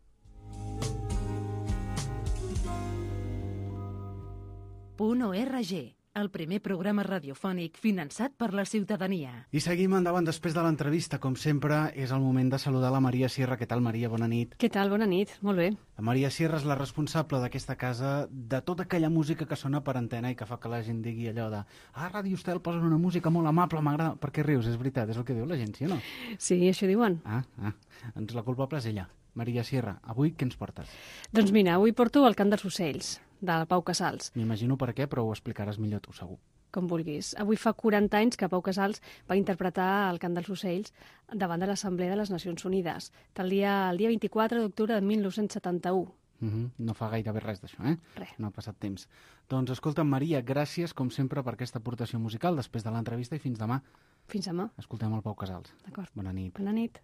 Speaker 1: Punt O R G, el primer programa radiofònic finançat per la ciutadania.
Speaker 2: I seguim endavant després de l'entrevista. Com sempre, és el moment de saludar la Maria Sierra. Què tal, Maria? Bona nit.
Speaker 6: Què tal? Bona nit. Molt bé.
Speaker 2: La Maria Sierra és la responsable d'aquesta casa de tota aquella música que sona per antena i que fa que la gent digui allò de ah, Ràdio Estel posen una música molt amable, m'agrada. Per què rius? És veritat, és el que diu la gent, sí o no?
Speaker 6: Sí, això diuen.
Speaker 2: Ah, ah. Doncs la culpable és ella. Maria Sierra, avui què ens portes?
Speaker 6: Doncs mira, avui porto el Cant dels Ocells, de Pau Casals.
Speaker 2: M'imagino per què, però ho explicaràs millor tu, segur.
Speaker 6: Com vulguis. Avui fa quaranta anys que Pau Casals va interpretar el Cant dels Ocells davant de l'Assemblea de les Nacions Unides, el dia, el dia vint-i-quatre d'octubre de mil nou-cents setanta-u.
Speaker 2: Uh -huh. No fa gairebé res d'això, eh?
Speaker 6: Res.
Speaker 2: No ha passat temps. Doncs escolta, Maria, gràcies, com sempre, per aquesta aportació musical després de l'entrevista i fins demà.
Speaker 6: Fins demà.
Speaker 2: Escoltem el Pau Casals.
Speaker 6: D'acord.
Speaker 2: Bona nit.
Speaker 6: Bona nit.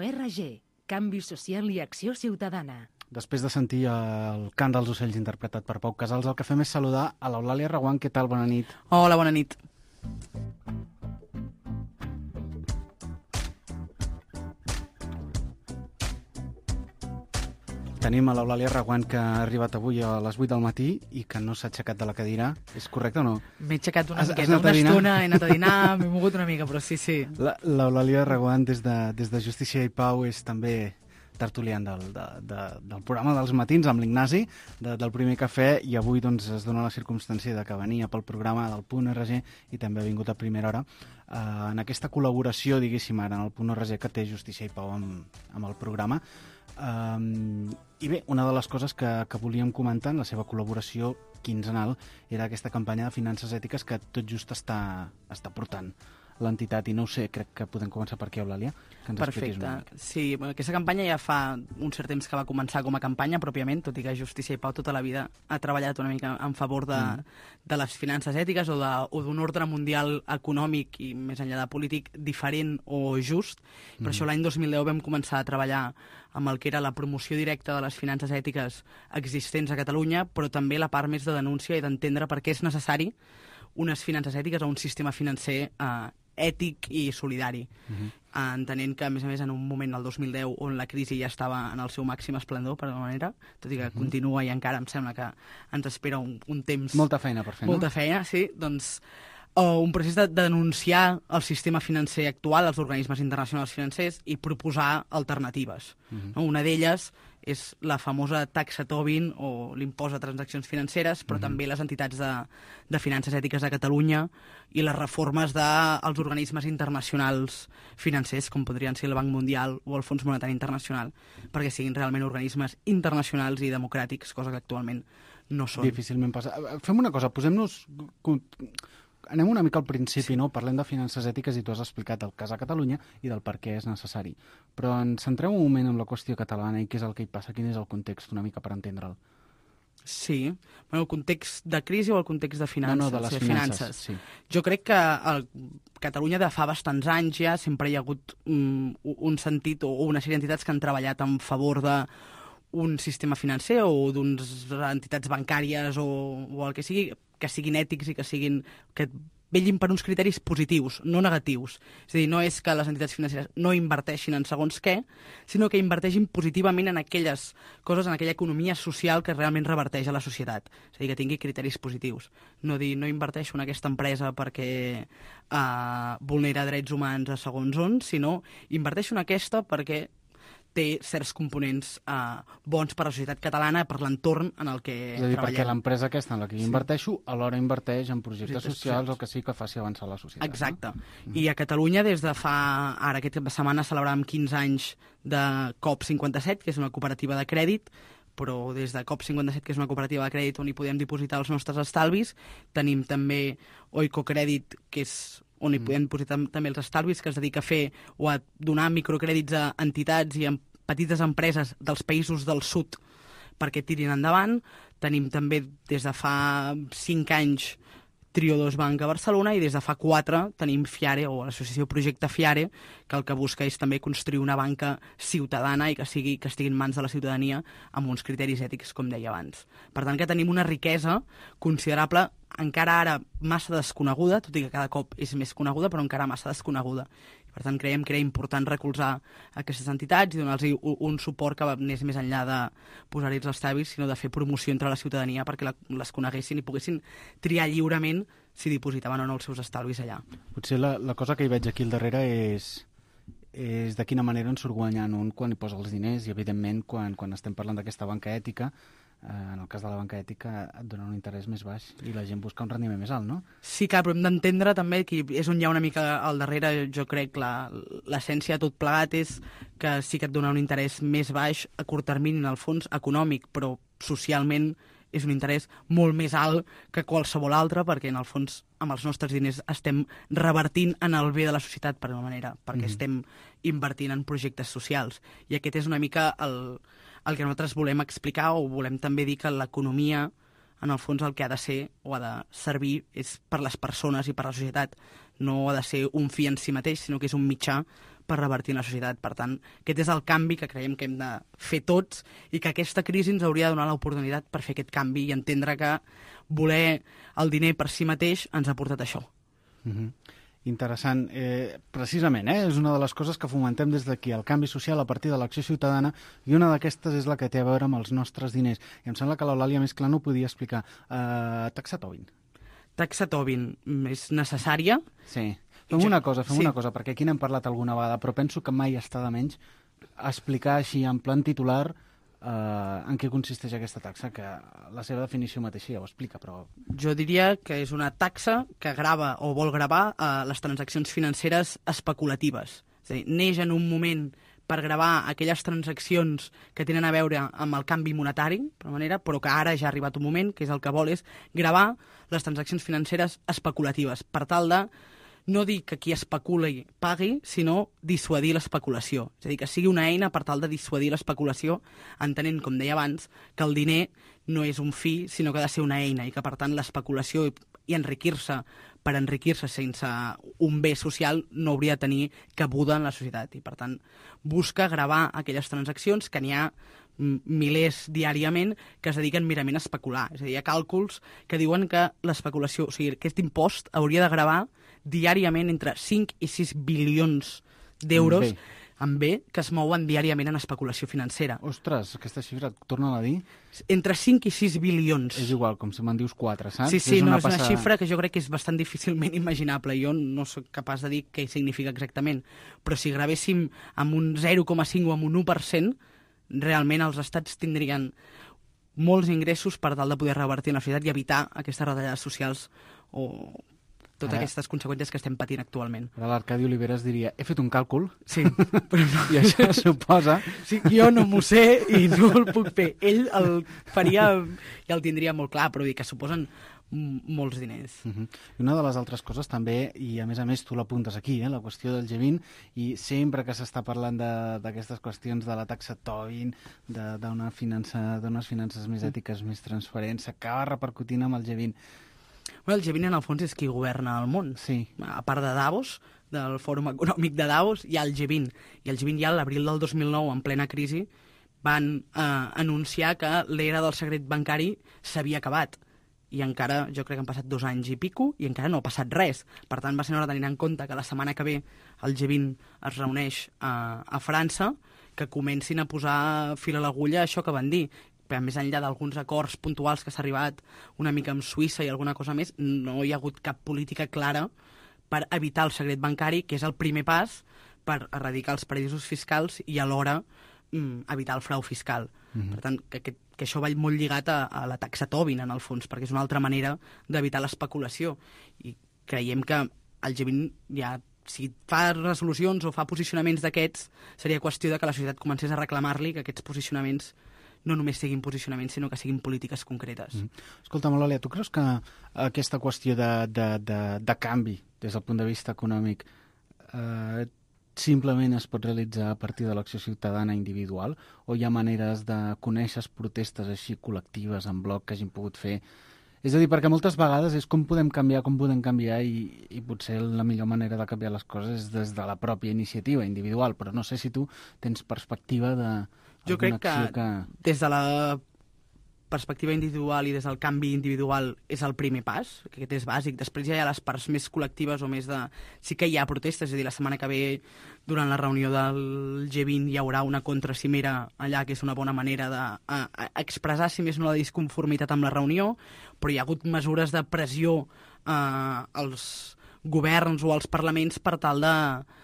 Speaker 1: R G, Canvi Social i Acció Ciutadana.
Speaker 2: Després de sentir el cant dels ocells interpretat per Pau Casals, el que fem és saludar a l'Eulàlia Reguant. Què tal? Bona nit.
Speaker 7: Hola, bona nit.
Speaker 2: Tenim a l'Eulàlia Reguant, que ha arribat avui a les vuit del matí i que no s'ha aixecat de la cadira. És correcte o no?
Speaker 7: M'he aixecat una
Speaker 2: has,
Speaker 7: miqueta,
Speaker 2: has
Speaker 7: una estona, he anat a dinar, m'he mogut una mica, però sí, sí.
Speaker 2: L'Eulàlia Reguant, des de, des de Justícia i Pau, és també tertuliant del, de, de, del programa dels matins amb l'Ignasi, de, del Primer Cafè, i avui doncs, es dona la circumstància de que venia pel programa del Punt R G i també ha vingut a primera hora eh, en aquesta col·laboració, diguéssim ara, en el Punt R G que té Justícia i Pau amb, amb el programa. Um, I bé, una de les coses que, que volíem comentar en la seva col·laboració quinzenal era aquesta campanya de finances ètiques que tot just està, està portant l'entitat, i no ho sé, crec que podem començar per aquí, Eulàlia, que ens expliquis una mica.
Speaker 7: Sí, aquesta campanya ja fa un cert temps que va començar com a campanya pròpiament, tot i que Justícia i Pau tota la vida ha treballat una mica en favor de, mm. de les finances ètiques o d'un ordre mundial econòmic i més enllà de polític diferent o just. Per mm. això l'any dos mil deu vam començar a treballar amb el que era la promoció directa de les finances ètiques existents a Catalunya, però també la part més de denúncia i d'entendre per què és necessari unes finances ètiques o un sistema financer eh, ètic i solidari, uh-huh. entenent que, a més a més, en un moment, el dos mil deu, on la crisi ja estava en el seu màxim esplendor, per alguna manera, tot i que uh-huh. continua i encara em sembla que ens espera un, un temps...
Speaker 2: Molta feina per fer, no?
Speaker 7: Molta feina, sí. Doncs uh, un procés de, de denunciar el sistema financer actual, els organismes internacionals financers, i proposar alternatives. Uh-huh. No? Una d'elles és la famosa taxa Tobin o l'impost de transaccions financeres, però uh-huh. també les entitats de, de finances ètiques de Catalunya i les reformes dels de, organismes internacionals financers, com podrien ser el Banc Mundial o el Fons Monetari Internacional, perquè siguin realment organismes internacionals i democràtics, cosa que actualment no són.
Speaker 2: Difícilment passa. Fem una cosa, posem-nos... Anem una mica al principi, no? Parlem de finances ètiques i tu has explicat el cas a Catalunya i del per què és necessari. Però ens centrem un moment en la qüestió catalana i què és el que hi passa, quin és el context, una mica per entendre'l.
Speaker 7: Sí. Bueno, el context de crisi o el context de finances?
Speaker 2: No, no, de les
Speaker 7: o sigui,
Speaker 2: finances,
Speaker 7: finances.
Speaker 2: sí.
Speaker 7: Jo crec que a Catalunya de fa bastants anys ja sempre hi ha hagut um, un sentit o una sèrie d'entitats que han treballat en favor de un sistema financer o d'unes entitats bancàries o, o el que sigui, que siguin ètics i que siguin que vetllin per uns criteris positius, no negatius. És a dir, no és que les entitats financeres no inverteixin en segons què, sinó que inverteixin positivament en aquelles coses, en aquella economia social que realment reverteix a la societat. És a dir, que tingui criteris positius. No dir, no inverteixo en aquesta empresa perquè uh, vulnera drets humans a segons on, sinó inverteixo en aquesta perquè té certs components uh, bons per a la societat catalana, per l'entorn en el que treballem.
Speaker 2: És a dir, perquè l'empresa aquesta en la que sí. inverteixo alhora inverteix en projectes, projectes socials, socials o que sí que faci avançar la societat.
Speaker 7: Exacte.
Speaker 2: No?
Speaker 7: I a Catalunya, des de fa... Ara, aquesta setmana celebràvem quinze anys de COP cinquanta-set, que és una cooperativa de crèdit, però des de COP cinquanta-set, que és una cooperativa de crèdit on hi podem dipositar els nostres estalvis, tenim també Oico Crèdit, que és on hi podem dipositar també els estalvis, que es dedica a fer o a donar microcrèdits a entitats i a petites empreses dels països del sud perquè tirin endavant. Tenim també des de fa cinc anys Triodos Banc a Barcelona i des de fa quatre tenim Fiare o l'associació Projecte Fiare, que el que busca és també construir una banca ciutadana i que, sigui, que estigui en mans de la ciutadania amb uns criteris ètics, com deia abans. Per tant, que tenim una riquesa considerable, encara ara massa desconeguda, tot i que cada cop és més coneguda, però encara massa desconeguda. Per tant, creiem que era important recolzar aquestes entitats i donar-los un, un suport que anés més enllà de posar-hi els estalvis, sinó de fer promoció entre la ciutadania perquè la, les coneguessin i poguessin triar lliurement si dipositaven o no els seus estalvis allà. Potser
Speaker 2: la, la cosa que hi veig aquí al darrere és, és de quina manera ens surt guanyant un quan hi posa els diners i, evidentment, quan, quan estem parlant d'aquesta banca ètica, eh, en el cas de la banca ètica et dona un interès més baix i la gent busca un rendiment més alt, no?
Speaker 7: Sí, clar, però hem d'entendre també que és on hi ha una mica al darrere, jo crec, l'essència de tot plegat és que sí que et dona un interès més baix a curt termini, en el fons econòmic, però socialment és un interès molt més alt que qualsevol altre, perquè en el fons amb els nostres diners estem revertint en el bé de la societat, per una manera, perquè mm. estem invertint en projectes socials. I aquest és una mica el, el que nosaltres volem explicar, o volem també dir que l'economia, en el fons, el que ha de ser o ha de servir és per les persones i per la societat. No ha de ser un fi en si mateix, sinó que és un mitjà per revertir en la societat. Per tant, aquest és el canvi que creiem que hem de fer tots i que aquesta crisi ens hauria de donar l'oportunitat per fer aquest canvi i entendre que voler el diner per si mateix ens ha portat això.
Speaker 2: Mm-hmm. Interessant. Eh, precisament, eh, és una de les coses que fomentem des d'aquí, el canvi social a partir de l'acció ciutadana, i una d'aquestes és la que té a veure amb els nostres diners. I em sembla que l'Eulàlia més clar no ho podia explicar. Eh, taxa Tobin.
Speaker 7: Taxa Tobin és necessària.
Speaker 2: Sí. Fem una cosa, fem sí. una cosa, perquè aquí n'hem parlat alguna vegada, però penso que mai està de menys explicar així en plan titular Uh, en què consisteix aquesta taxa, que la seva definició mateixa ja ho explica, però...
Speaker 7: Jo diria que és una taxa que grava o vol gravar uh, les transaccions financeres especulatives. És a dir, neix en un moment per gravar aquelles transaccions que tenen a veure amb el canvi monetari, per manera, però que ara ja ha arribat un moment, que és el que vol és gravar les transaccions financeres especulatives, per tal de no dir que qui especula i pagui, sinó dissuadir l'especulació. És a dir, que sigui una eina per tal de dissuadir l'especulació, entenent, com deia abans, que el diner no és un fi, sinó que ha de ser una eina, i que, per tant, l'especulació i enriquir-se per enriquir-se sense un bé social no hauria de tenir cabuda en la societat. I, per tant, busca gravar aquelles transaccions que n'hi ha milers diàriament que es dediquen merament a especular. És a dir, hi ha càlculs que diuen que l'especulació, o sigui, aquest impost hauria de gravar diàriament entre cinc i sis bilions d'euros en bé que es mouen diàriament en especulació financera.
Speaker 2: Ostres, aquesta xifra, torna-la a dir.
Speaker 7: Entre cinc i sis bilions.
Speaker 2: És igual, com si me'n dius quatre, saps?
Speaker 7: Sí, sí,
Speaker 2: és una
Speaker 7: no, és
Speaker 2: passa...
Speaker 7: una xifra que jo crec que és bastant difícilment imaginable. Jo no soc capaç de dir què significa exactament, però si gravéssim amb un zero coma cinc o amb un u per cent, realment els estats tindrien molts ingressos per tal de poder revertir en la societat i evitar aquestes retallades socials o totes Ara, aquestes conseqüències que estem patint actualment.
Speaker 2: Ara l'Arcadi Oliveres diria, he fet un càlcul,
Speaker 7: sí, però no.
Speaker 2: I això suposa...
Speaker 7: Sí, jo no m'ho sé i no el puc fer. Ell el faria i el tindria molt clar, però dir que suposen molts diners.
Speaker 2: Uh-huh. I una de les altres coses també, i a més a més tu l'apuntes aquí, eh, la qüestió del G vint, i sempre que s'està parlant d'aquestes qüestions de la taxa Tobin, d'unes finança, finances més ètiques, més transparents, s'acaba repercutint amb el G vint.
Speaker 7: Bueno, el G vint en el fons és qui governa el món.
Speaker 2: Sí.
Speaker 7: A part de Davos, del Fòrum Econòmic de Davos, hi ha el G vint. I el G vint ja l'abril del dos mil nou, en plena crisi, van eh, anunciar que l'era del secret bancari s'havia acabat. I encara, jo crec que han passat dos anys i pico, i encara no ha passat res. Per tant, va ser hora de tenir en compte que la setmana que ve el G vint es reuneix a, a França, que comencin a posar fil a l'agulla això que van dir. Però més enllà d'alguns acords puntuals que s'ha arribat una mica amb Suïssa i alguna cosa més, no hi ha hagut cap política clara per evitar el secret bancari, que és el primer pas per erradicar els paradisos fiscals i alhora mm, evitar el frau fiscal. Mm-hmm. Per tant, que, que, que això va molt lligat a, a la taxa Tobin, en el fons, perquè és una altra manera d'evitar l'especulació. I creiem que el G vint ja, si fa resolucions o fa posicionaments d'aquests, seria qüestió de que la societat comencés a reclamar-li que aquests posicionaments no només siguin posicionaments, sinó que siguin polítiques concretes. Mm.
Speaker 2: Escolta, Eulàlia, tu creus que aquesta qüestió de, de, de, de canvi des del punt de vista econòmic eh, simplement es pot realitzar a partir de l'acció ciutadana individual, o hi ha maneres de conèixer protestes així col·lectives en bloc que hagin pogut fer? És a dir, perquè moltes vegades és com podem canviar, com podem canviar i, i potser la millor manera de canviar les coses és des de la pròpia iniciativa individual, però no sé si tu tens perspectiva de...
Speaker 7: Jo crec que, que des de la perspectiva individual i des del canvi individual és el primer pas, que aquest és bàsic. Després ja hi ha les parts més col·lectives o més de... Sí que hi ha protestes, és a dir, la setmana que ve, durant la reunió del G vint, hi haurà una contracimera allà, que és una bona manera d'expressar, si més no, la disconformitat amb la reunió, però hi ha hagut mesures de pressió eh, als governs o als parlaments per tal de...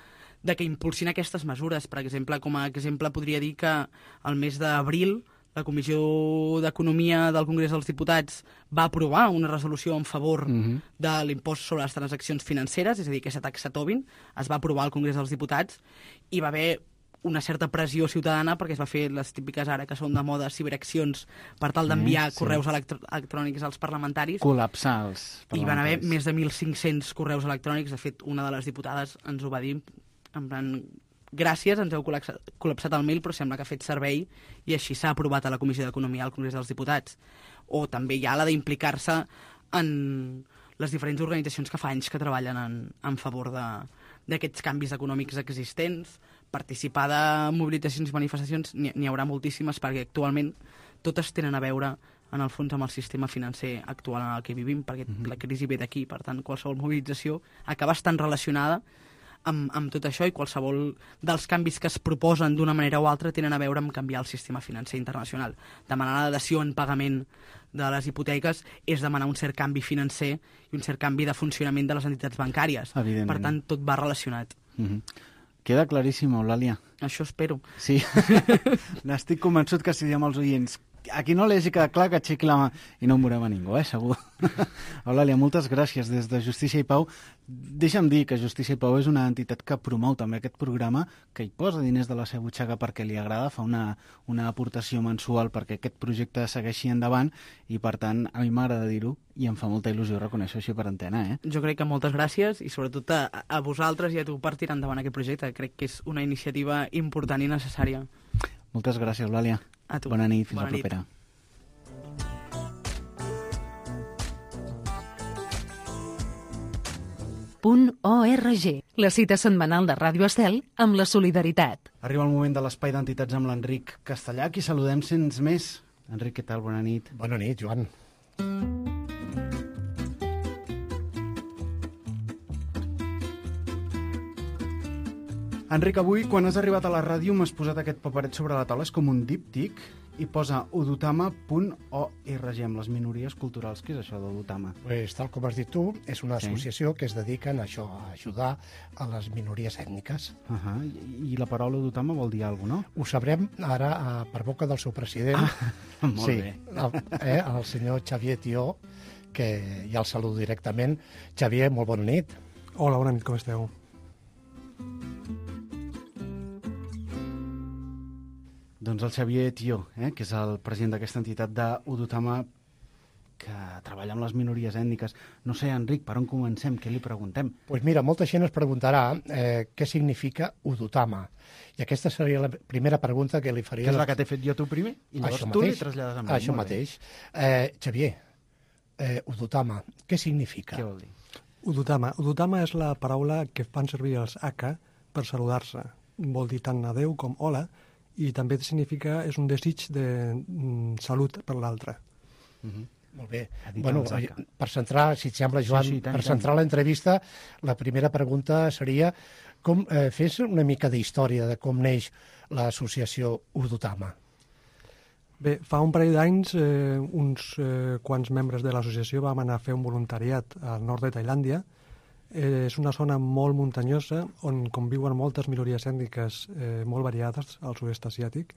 Speaker 7: de que impulsin aquestes mesures. Per exemple, com a exemple podria dir que el mes d'abril la Comissió d'Economia del Congrés dels Diputats va aprovar una resolució en favor mm-hmm. de l'impost sobre les transaccions financeres, és a dir, aquesta taxa Tobin, es va aprovar al Congrés dels Diputats i va haver una certa pressió ciutadana perquè es va fer les típiques ara que són de moda ciberaccions per tal d'enviar sí, sí. correus electro electrònics als parlamentaris.
Speaker 2: Col·lapsar els parlamentaris.
Speaker 7: I van haver més de mil cinc-cents correus electrònics. De fet, una de les diputades ens ho va dir en plan, gràcies, ens heu col·lapsat, col·lapsat el mail, però sembla que ha fet servei i així s'ha aprovat a la Comissió d'Economia al Congrés dels Diputats. O també hi ha la d'implicar-se en les diferents organitzacions que fa anys que treballen en, en favor de, d'aquests canvis econòmics existents, participar de mobilitzacions i manifestacions, n'hi haurà moltíssimes, perquè actualment totes tenen a veure, en el fons, amb el sistema financer actual en el que vivim, perquè mm-hmm. la crisi ve d'aquí, per tant, qualsevol mobilització acaba estant relacionada amb, amb tot això, i qualsevol dels canvis que es proposen d'una manera o altra tenen a veure amb canviar el sistema financer internacional. Demanar la dació en pagament de les hipoteques és demanar un cert canvi financer i un cert canvi de funcionament de les entitats bancàries. Per tant, tot va relacionat.
Speaker 2: Mm-hmm. Queda claríssim, Eulàlia.
Speaker 7: Això espero.
Speaker 2: Sí, n'estic convençut que si diem als oients a qui no li hagi quedat clar que aixequi la mà i no morem a ningú, eh, segur. Eulàlia, moltes gràcies des de Justícia i Pau. Deixa'm dir que Justícia i Pau és una entitat que promou també aquest programa, que hi posa diners de la seva butxaca perquè li agrada, fa una, una aportació mensual perquè aquest projecte segueixi endavant, i per tant a mi m'agrada dir-ho i em fa molta il·lusió reconèixer així per antena. Eh?
Speaker 7: Jo crec que moltes gràcies, i sobretot a, a vosaltres i a tu per tirar endavant aquest projecte. Crec que és una iniciativa important i necessària.
Speaker 2: Moltes gràcies, Eulàlia.
Speaker 7: A tu.
Speaker 2: Bona nit, fins
Speaker 7: Bona
Speaker 2: la propera.
Speaker 7: Nit.
Speaker 1: .org, la cita setmanal de Ràdio Estel amb la solidaritat.
Speaker 2: Arriba el moment de l'espai d'entitats amb l'Enric Castellà, qui saludem sens més. Enric, què tal? Bona nit.
Speaker 8: Bona nit, Joan.
Speaker 2: Enric, avui, quan has arribat a la ràdio, m'has posat aquest paperet sobre la taula, és com un díptic, i posa udutama punt org, amb les minories culturals. Què és això d'Udutama?
Speaker 8: Pues, tal com has dit tu, és una associació sí. que es dediquen a això, a ajudar a les minories ètniques.
Speaker 2: Uh -huh. I, I la paraula udutama vol dir alguna cosa, no?
Speaker 8: Ho sabrem ara eh, per boca del seu president.
Speaker 2: Ah, molt
Speaker 8: sí,
Speaker 2: bé.
Speaker 8: El, eh, el senyor Xavier Tió, que ja el saludo directament. Xavier, molt bona nit.
Speaker 9: Hola, bona nit, com esteu?
Speaker 2: Doncs el Xavier Tió, eh, que és el president d'aquesta entitat d'Udutama, que treballa amb les minories ètniques. No sé, Enric, per on comencem? Què li preguntem?
Speaker 8: Doncs pues mira, molta gent es preguntarà eh, què significa Udutama. I aquesta seria la primera pregunta que li faria...
Speaker 2: Que és la que t'he fet jo tu primer? I llavors
Speaker 8: això
Speaker 2: tu
Speaker 8: mateix,
Speaker 2: li trasllades a mi.
Speaker 8: Això mateix. Eh, Xavier, eh, Udutama, què significa?
Speaker 2: Què vol dir?
Speaker 9: Udutama. Udutama és la paraula que fan servir els Aka per saludar-se. Vol dir tant adeu com hola, i també significa, és un desig de mm, salut per l'altre.
Speaker 8: Uh-huh. Molt bé. Bueno, per centrar, si et sembla, Joan, sí, sí, tant, per centrar l'entrevista, la primera pregunta seria com eh, fes una mica d'història de com neix l'associació Udutama.
Speaker 9: Bé, fa un parell d'anys, eh, uns eh, quants membres de l'associació vam anar a fer un voluntariat al nord de Tailàndia. Eh, és una zona molt muntanyosa on conviuen moltes minories ètniques eh, molt variades al sud-est asiàtic,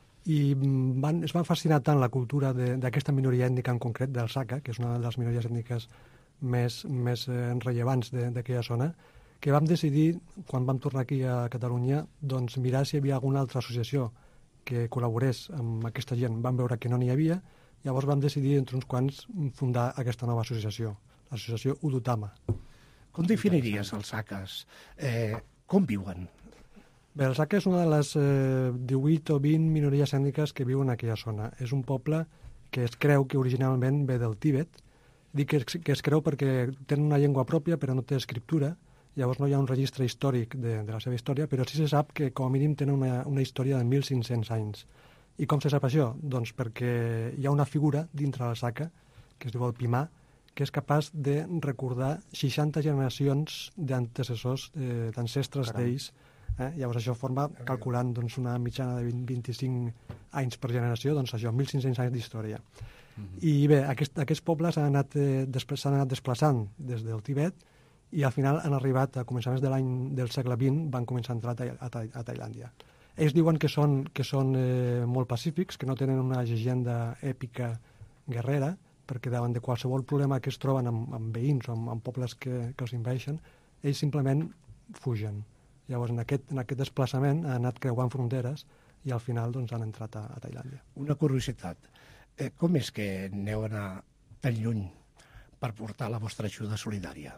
Speaker 9: i van, es van fascinar tant la cultura d'aquesta minoria ètnica en concret, del Saka, que és una de les minories ètniques més, més eh, rellevants d'aquella zona, que vam decidir, quan vam tornar aquí a Catalunya, doncs mirar si hi havia alguna altra associació que col·laborés amb aquesta gent. Vam veure que no n'hi havia, llavors vam decidir entre uns quants fundar aquesta nova associació, l'associació Udutama.
Speaker 8: Com definiries els Sakas? Eh, com viuen?
Speaker 9: Bé, el Saka és una de les eh, divuit o vint minories ètniques que viuen en aquella zona. És un poble que es creu que originalment ve del Tíbet. Dic que es, que es creu perquè tenen una llengua pròpia però no té escriptura, llavors no hi ha un registre històric de, de la seva història, però sí se sap que com a mínim tenen una, una història de mil cinc-cents anys. I com se sap això? Doncs perquè hi ha una figura dintre del Saka, que es diu el Pimà, que és capaç de recordar seixanta generacions d'antecessors, eh, d'ancestres d'ells. Eh? Llavors això forma, calculant doncs, una mitjana de vint, vint-i-cinc anys per generació, doncs això, mil cinc-cents anys d'història. Uh-huh. I bé, aquest, aquests pobles s'han anat, eh, s'han anat desplaçant des del Tibet i al final han arribat, a començaments de l'any del segle vint, van començar a entrar a, a, a Tailàndia. Ells diuen que són, que són eh, molt pacífics, que no tenen una llegenda èpica guerrera, perquè davant de qualsevol problema que es troben amb, amb veïns o amb, amb pobles que, que els inveixen, ells simplement fugen. Llavors, en aquest, en aquest desplaçament han anat creuant fronteres i al final doncs, han entrat a, a Tailàndia.
Speaker 8: Una curiositat. Eh, com és que aneu a anar tan lluny per portar la vostra ajuda solidària?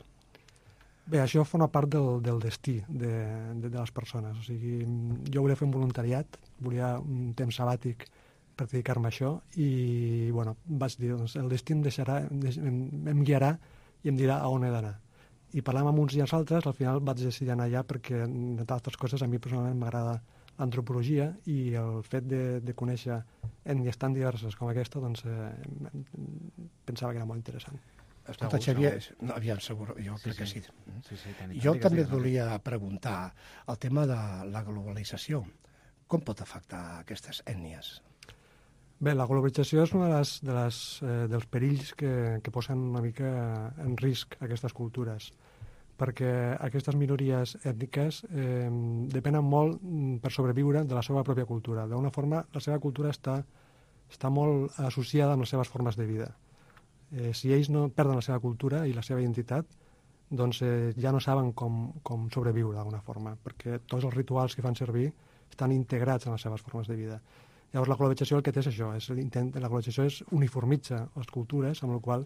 Speaker 9: Bé, això forma part del, del destí de, de, de les persones. O sigui, jo volia fer un voluntariat, volia un temps sabàtic per dedicar-me a això i bueno, vaig dir, doncs, el destí em, deixarà, em, em guiarà i em dirà a on he d'anar. I parlant amb uns i els altres, al final vaig decidir anar allà perquè, entre altres coses, a mi personalment m'agrada l'antropologia i el fet de, de conèixer ètnies tan diverses com aquesta, doncs eh, pensava que era molt interessant.
Speaker 8: Escolta, Xavier, no, aviam, segur, jo sí, crec sí. que sí. sí, sí tant, jo també et volia preguntar el tema de la globalització. Com pot afectar aquestes ètnies?
Speaker 9: Bé, la globalització és un de les, de les, eh, dels perills que, que posen una mica en risc aquestes cultures, perquè aquestes minories ètniques eh, depenen molt per sobreviure de la seva pròpia cultura. D'una forma, la seva cultura està, està molt associada amb les seves formes de vida. Eh, si ells no perden la seva cultura i la seva identitat, doncs eh, ja no saben com, com sobreviure d'alguna forma, perquè tots els rituals que fan servir estan integrats en les seves formes de vida. Llavors la globalització el que té és això, és l'intent, la globalització és uniformitza les cultures, amb la qual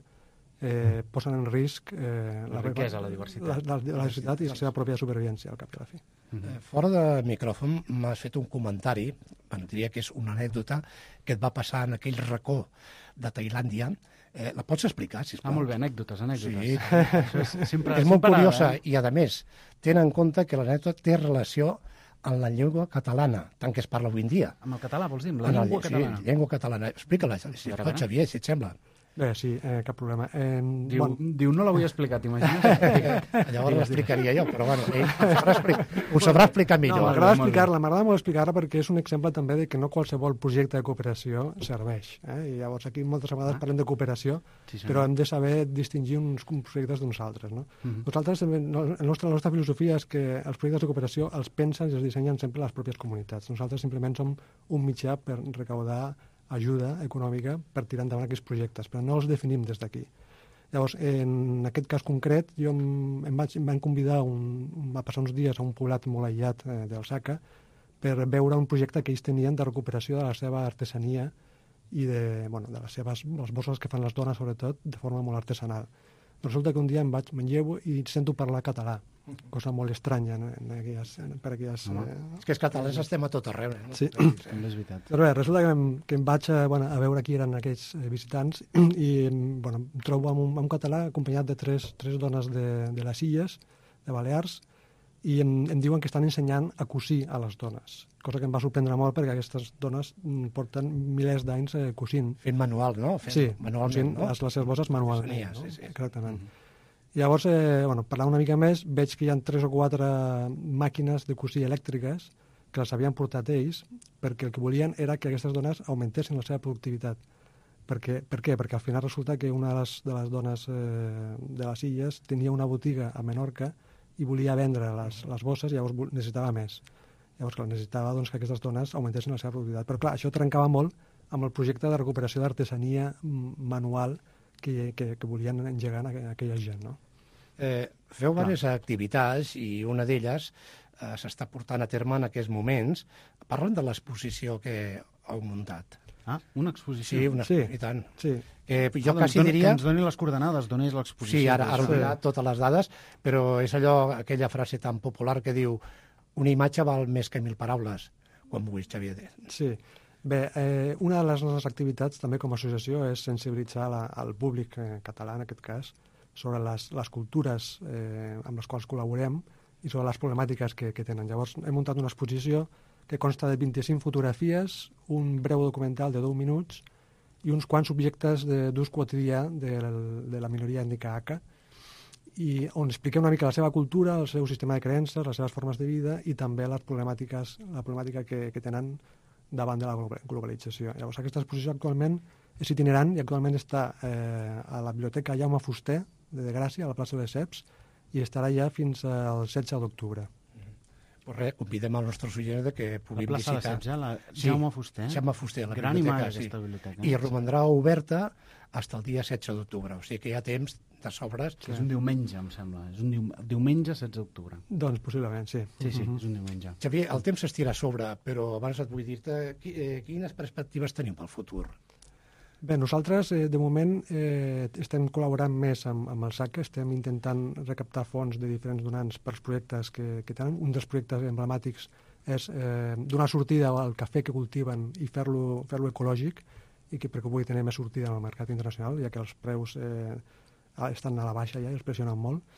Speaker 9: eh, posen en risc eh,
Speaker 2: la, la riquesa, la diversitat.
Speaker 9: La, la, la diversitat i la seva pròpia supervivència, al cap i a la fi.
Speaker 8: Mm-hmm. eh, fora de micròfon m'has fet un comentari, bueno, diria que és una anècdota, que et va passar en aquell racó de Tailàndia. Eh, la pots explicar, sisplau?
Speaker 2: Ah, molt bé, anècdotes, anècdotes.
Speaker 8: Sí.
Speaker 2: Això és, sempre,
Speaker 8: és molt
Speaker 2: sempre
Speaker 8: curiosa
Speaker 2: eh?
Speaker 8: i, a més, tenen en compte que l'anècdota té relació en la llengua catalana, tant que es parla avui en dia.
Speaker 2: Amb el català, vols dir? Amb la llengua
Speaker 8: sí,
Speaker 2: catalana?
Speaker 8: Sí, llengua catalana. Explica-la, si pot, Xavier, si et sembla.
Speaker 9: Bé, sí, eh, cap problema. Eh,
Speaker 2: diu,
Speaker 9: bon...
Speaker 2: diu, no l'havia explicat, t'imagines?
Speaker 8: Llavors l'explicaria jo, però bueno, ell ho sabrà, explicar, ho sabrà explicar millor.
Speaker 9: No, m'agrada explicar-la, m'agrada molt explicar-la perquè és un exemple també de que no qualsevol projecte de cooperació serveix. Eh? I llavors aquí moltes vegades ah. parlem de cooperació, sí, sí. però hem de saber distingir uns projectes d'uns altres. No? Uh-huh. Nosaltres, no, el nostre, la nostra filosofia és que els projectes de cooperació els pensen i els dissenyen sempre les pròpies comunitats. Nosaltres simplement som un mitjà per recaudar ajuda econòmica per tirar endavant aquests projectes, però no els definim des d'aquí. Llavors, en aquest cas concret, jo em, em, vaig, em van convidar un, a passar uns dies a un poblat molt aïllat eh, del Saca per veure un projecte que ells tenien de recuperació de la seva artesania i de, bueno, de les seves les bosses que fan les dones, sobretot, de forma molt artesanal. Resulta que un dia em vaig, me'n llevo i sento parlar català, cosa molt estranya en, en aquelles, en, per aquelles...
Speaker 8: No. Eh... És que els catalans estem a tot arreu. Eh?
Speaker 9: Sí,
Speaker 8: sí.
Speaker 2: és veritat.
Speaker 9: Però bé, resulta que em, que em vaig a, bueno, a veure qui eren aquells visitants i bueno, em trobo amb un, amb un català acompanyat de tres, tres dones de, de les Illes, de Balears, i em, em diuen que estan ensenyant a cosir a les dones, cosa que em va sorprendre molt perquè aquestes dones porten milers d'anys eh, cosint.
Speaker 8: Fent manual, no? Fent
Speaker 9: sí,
Speaker 8: manualment, no?
Speaker 9: les, les seves bosses manualment.
Speaker 8: Senia,
Speaker 9: no?
Speaker 8: sí, sí.
Speaker 9: Exactament. Mm-hmm. Llavors, eh, bueno, parlant una mica més, veig que hi ha tres o quatre màquines de cosir elèctriques que les havien portat ells perquè el que volien era que aquestes dones augmentessin la seva productivitat. Perquè, per què? Perquè al final resulta que una de les, de les dones eh, de les Illes tenia una botiga a Menorca i volia vendre les, les bosses i llavors necessitava més. Llavors, clar, necessitava doncs, que aquestes dones augmentessin la seva productivitat. Però clar, això trencava molt amb el projecte de recuperació d'artesania manual que, que, que volien engegar aquella gent, no?
Speaker 8: Eh, feu diverses activitats i una d'elles eh, s'està portant a terme en aquests moments. Parlen de l'exposició que heu muntat.
Speaker 2: Ah, una exposició?
Speaker 8: Sí, una
Speaker 9: sí.
Speaker 8: I tant.
Speaker 9: Sí.
Speaker 8: Eh, jo
Speaker 2: ah,
Speaker 8: quasi
Speaker 2: doni,
Speaker 8: diria...
Speaker 2: Que ens doni les coordenades, donés l'exposició.
Speaker 8: Sí, ara, ara
Speaker 9: sí.
Speaker 8: donarà totes les dades, però és allò, aquella frase tan popular que diu una imatge val més que mil paraules, quan vulguis, Xavier.
Speaker 9: Sí. Bé, eh, una de les nostres activitats, també com a associació, és sensibilitzar la, el públic eh, català, en aquest cas, sobre les, les cultures eh, amb les quals col·laborem i sobre les problemàtiques que, que tenen. Llavors, hem muntat una exposició que consta de vint-i-cinc fotografies, un breu documental de deu minuts i uns quants objectes d'ús quotidià de, de la minoria ètnica Aka, i on expliquem una mica la seva cultura, el seu sistema de creences, les seves formes de vida i també les problemàtiques, la problemàtica que, que tenen davant de la globalització. Llavors, aquesta exposició actualment és itinerant i actualment està eh, a la Biblioteca Jaume Fuster de Gràcia, a la plaça de Ceps, i estarà ja fins al setze d'octubre.
Speaker 8: Pues res, convidem els nostres oients que puguin visitar.
Speaker 2: La plaça
Speaker 8: visitar.
Speaker 2: de Ceps, la
Speaker 8: sí,
Speaker 2: Jaume Fuster.
Speaker 8: Jaume Fuster, la
Speaker 2: Gran
Speaker 8: biblioteca,
Speaker 2: i
Speaker 8: sí.
Speaker 2: aquesta biblioteca.
Speaker 8: I romandrà oberta fins al dia setze d'octubre, o sigui que hi ha temps de sobres.
Speaker 2: Sí, és un diumenge, em sembla. És un dium... diumenge setze d'octubre.
Speaker 9: Doncs possiblement, sí.
Speaker 2: Sí, sí,
Speaker 9: uh-huh.
Speaker 2: és un diumenge.
Speaker 8: Xavier, el temps s'estira a sobre, però abans et vull dir-te eh, quines perspectives tenim pel futur?
Speaker 9: Bé, nosaltres, eh, de moment, eh, estem col·laborant més amb, amb el SACA, estem intentant recaptar fons de diferents donants pels projectes que, que tenen. Un dels projectes emblemàtics és eh, donar sortida al cafè que cultiven i fer-lo fer-lo ecològic, i que perquè pugui tenir més sortida en el mercat internacional, ja que els preus eh, estan a la baixa ja i els pressionen molt.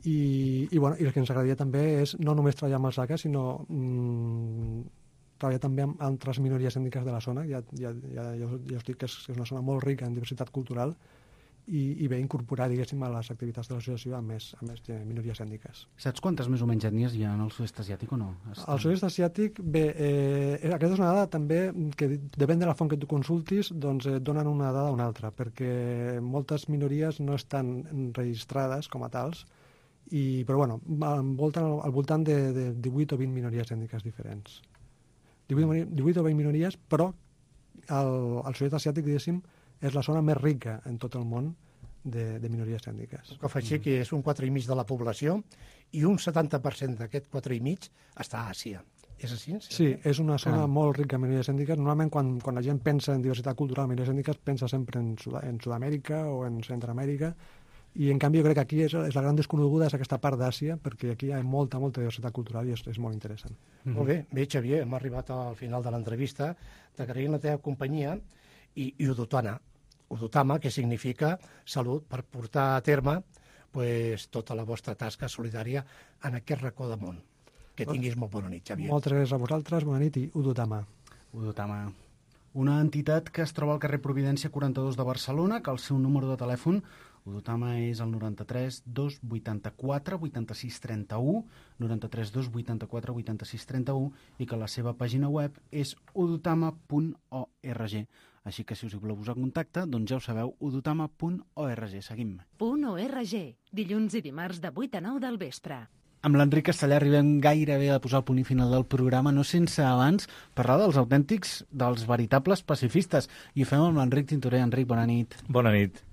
Speaker 9: I, i, bueno, i el que ens agradaria també és no només treballar amb els A C A, sinó mm, treballar també amb altres minories ètniques de la zona. Ja, ja, ja, ja, ja us dic que és, que és una zona molt rica en diversitat cultural i, i bé incorporar, diguéssim, a les activitats de l'associació a més, a més minories ètniques.
Speaker 2: Saps quantes més o menys ètnies hi ha en el sud-est asiàtic o no? Està...
Speaker 9: El sud-est asiàtic, bé, eh, aquesta és una dada també que depèn de la font que tu consultis, doncs et donen una dada o una altra, perquè moltes minories no estan registrades com a tals, i, però bueno, envolten al, al voltant de, de divuit o vint minories ètniques diferents. divuit, divuit o vint minories, però el, el sud-est asiàtic, diguéssim, és la zona més rica en tot el món de, de minories ètniques.
Speaker 8: El que fa així que és un quatre i mig de la població i un setanta per cent d'aquest quatre i mig està a Àsia. És així?
Speaker 9: Sí, és una zona ah. molt rica en minories ètniques. Normalment, quan, quan la gent pensa en diversitat cultural en minories ètniques, pensa sempre en, Sud en Sud-amèrica o en Centroamèrica, i en canvi jo crec que aquí és, és la gran desconeguda és aquesta part d'Àsia, perquè aquí hi ha molta, molta diversitat cultural i és, és molt interessant.
Speaker 8: Mm-hmm. Molt bé, bé, Xavier, hem arribat al final de l'entrevista. T'agraïm la teva companyia i, i Udutana, Udutama, que significa salut, per portar a terme pues, tota la vostra tasca solidària en aquest racó de món. Que tinguis molt bona nit, Xavier.
Speaker 9: Moltes gràcies a vosaltres, bona nit i Udutama.
Speaker 2: Udutama. Una entitat que es troba al carrer Providència quaranta-dos de Barcelona, que el seu número de telèfon Udutama és el noranta-tres dos vuitanta-quatre vuitanta-sis trenta-u, noranta-tres dos vuitanta-quatre vuitanta-sis trenta-u, i que la seva pàgina web és udutama punt org. Així que si us hi voleu posar en contacte, doncs ja ho sabeu, udutama punt org. Seguim.
Speaker 1: .org, dilluns i dimarts de vuit a nou del vespre.
Speaker 2: Amb l'Enric Castellà arribem gairebé a posar el punt i final del programa, no sense abans parlar dels autèntics, dels veritables pacifistes. I ho fem amb l'Enric Tintorer. Enric, bona nit.
Speaker 10: Bona nit.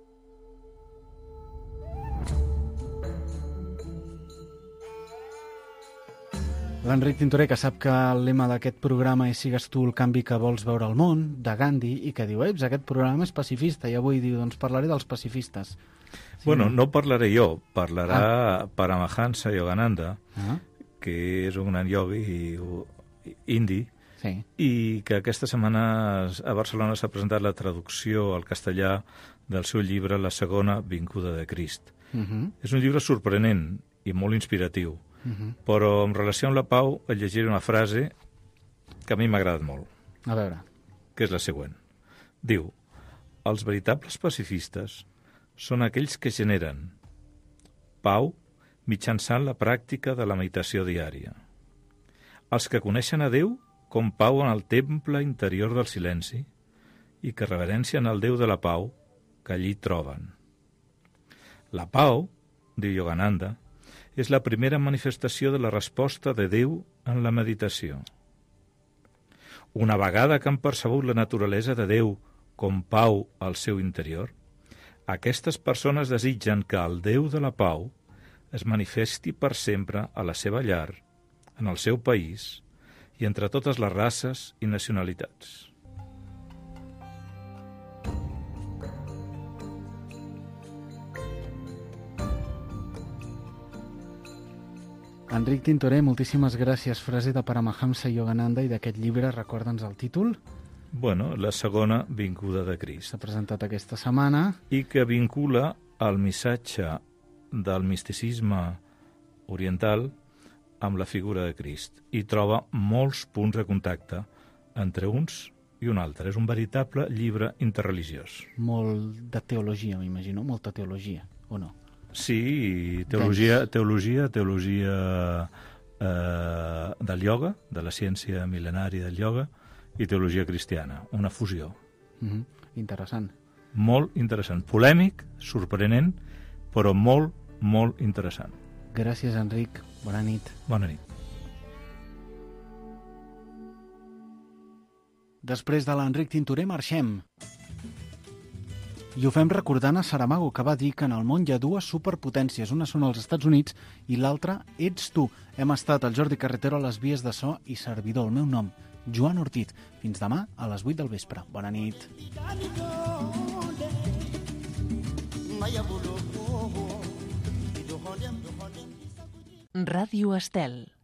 Speaker 2: L'Enric Tintorer, que sap que el lema d'aquest programa és Sigues tu el canvi que vols veure al món, de Gandhi, i que diu, eps, aquest programa és pacifista, i avui diu, doncs parlaré dels pacifistes.
Speaker 10: Sí, bueno, no parlaré jo, parlarà ah. Paramahansa Yogananda, ah. que és un gran iogui indi, sí. i que aquesta setmana a Barcelona s'ha presentat la traducció al castellà del seu llibre La segona vinguda de Crist. Uh-huh. És un llibre sorprenent i molt inspiratiu. Uh-huh. Però en relació amb la pau et llegiré una frase que a mi m'ha agradat molt.
Speaker 2: A veure.
Speaker 10: Que és la següent. Diu, els veritables pacifistes són aquells que generen pau mitjançant la pràctica de la meditació diària. Els que coneixen a Déu com pau en el temple interior del silenci i que reverencien el Déu de la pau que allí troben. La pau, diu Yogananda, és la primera manifestació de la resposta de Déu en la meditació. Una vegada que han percebut la naturalesa de Déu com pau al seu interior, aquestes persones desitgen que el Déu de la pau es manifesti per sempre a la seva llar, en el seu país i entre totes les races i nacionalitats.
Speaker 2: Enric Tintorer, moltíssimes gràcies. Frase de Paramahansa Yogananda i d'aquest llibre, recorda'ns el títol?
Speaker 10: Bueno, la segona vinguda de Crist.
Speaker 2: S'ha presentat aquesta setmana.
Speaker 10: I que vincula el missatge del misticisme oriental amb la figura de Crist i troba molts punts de contacte entre uns i un altre. És un veritable llibre interreligiós.
Speaker 2: Molt de teologia, m'imagino, molta teologia, o no?
Speaker 10: Sí, teologia, teologia, teologia eh, del ioga, de la ciència mil·lenària del ioga, i teologia cristiana, una fusió.
Speaker 2: Mm-hmm. Interessant.
Speaker 10: Molt interessant. Polèmic, sorprenent, però molt, molt interessant.
Speaker 2: Gràcies, Enric. Bona nit.
Speaker 10: Bona nit.
Speaker 2: Després de l'Enric Tintorer marxem. I ho fem recordant a Saramago, que va dir que en el món hi ha dues superpotències. Una són els Estats Units i l'altra ets tu. Hem estat el Jordi Carretero a les vies de so i servidor. El meu nom, Joan Ortiz. Fins demà a les vuit del vespre. Bona nit.
Speaker 1: Ràdio Estel.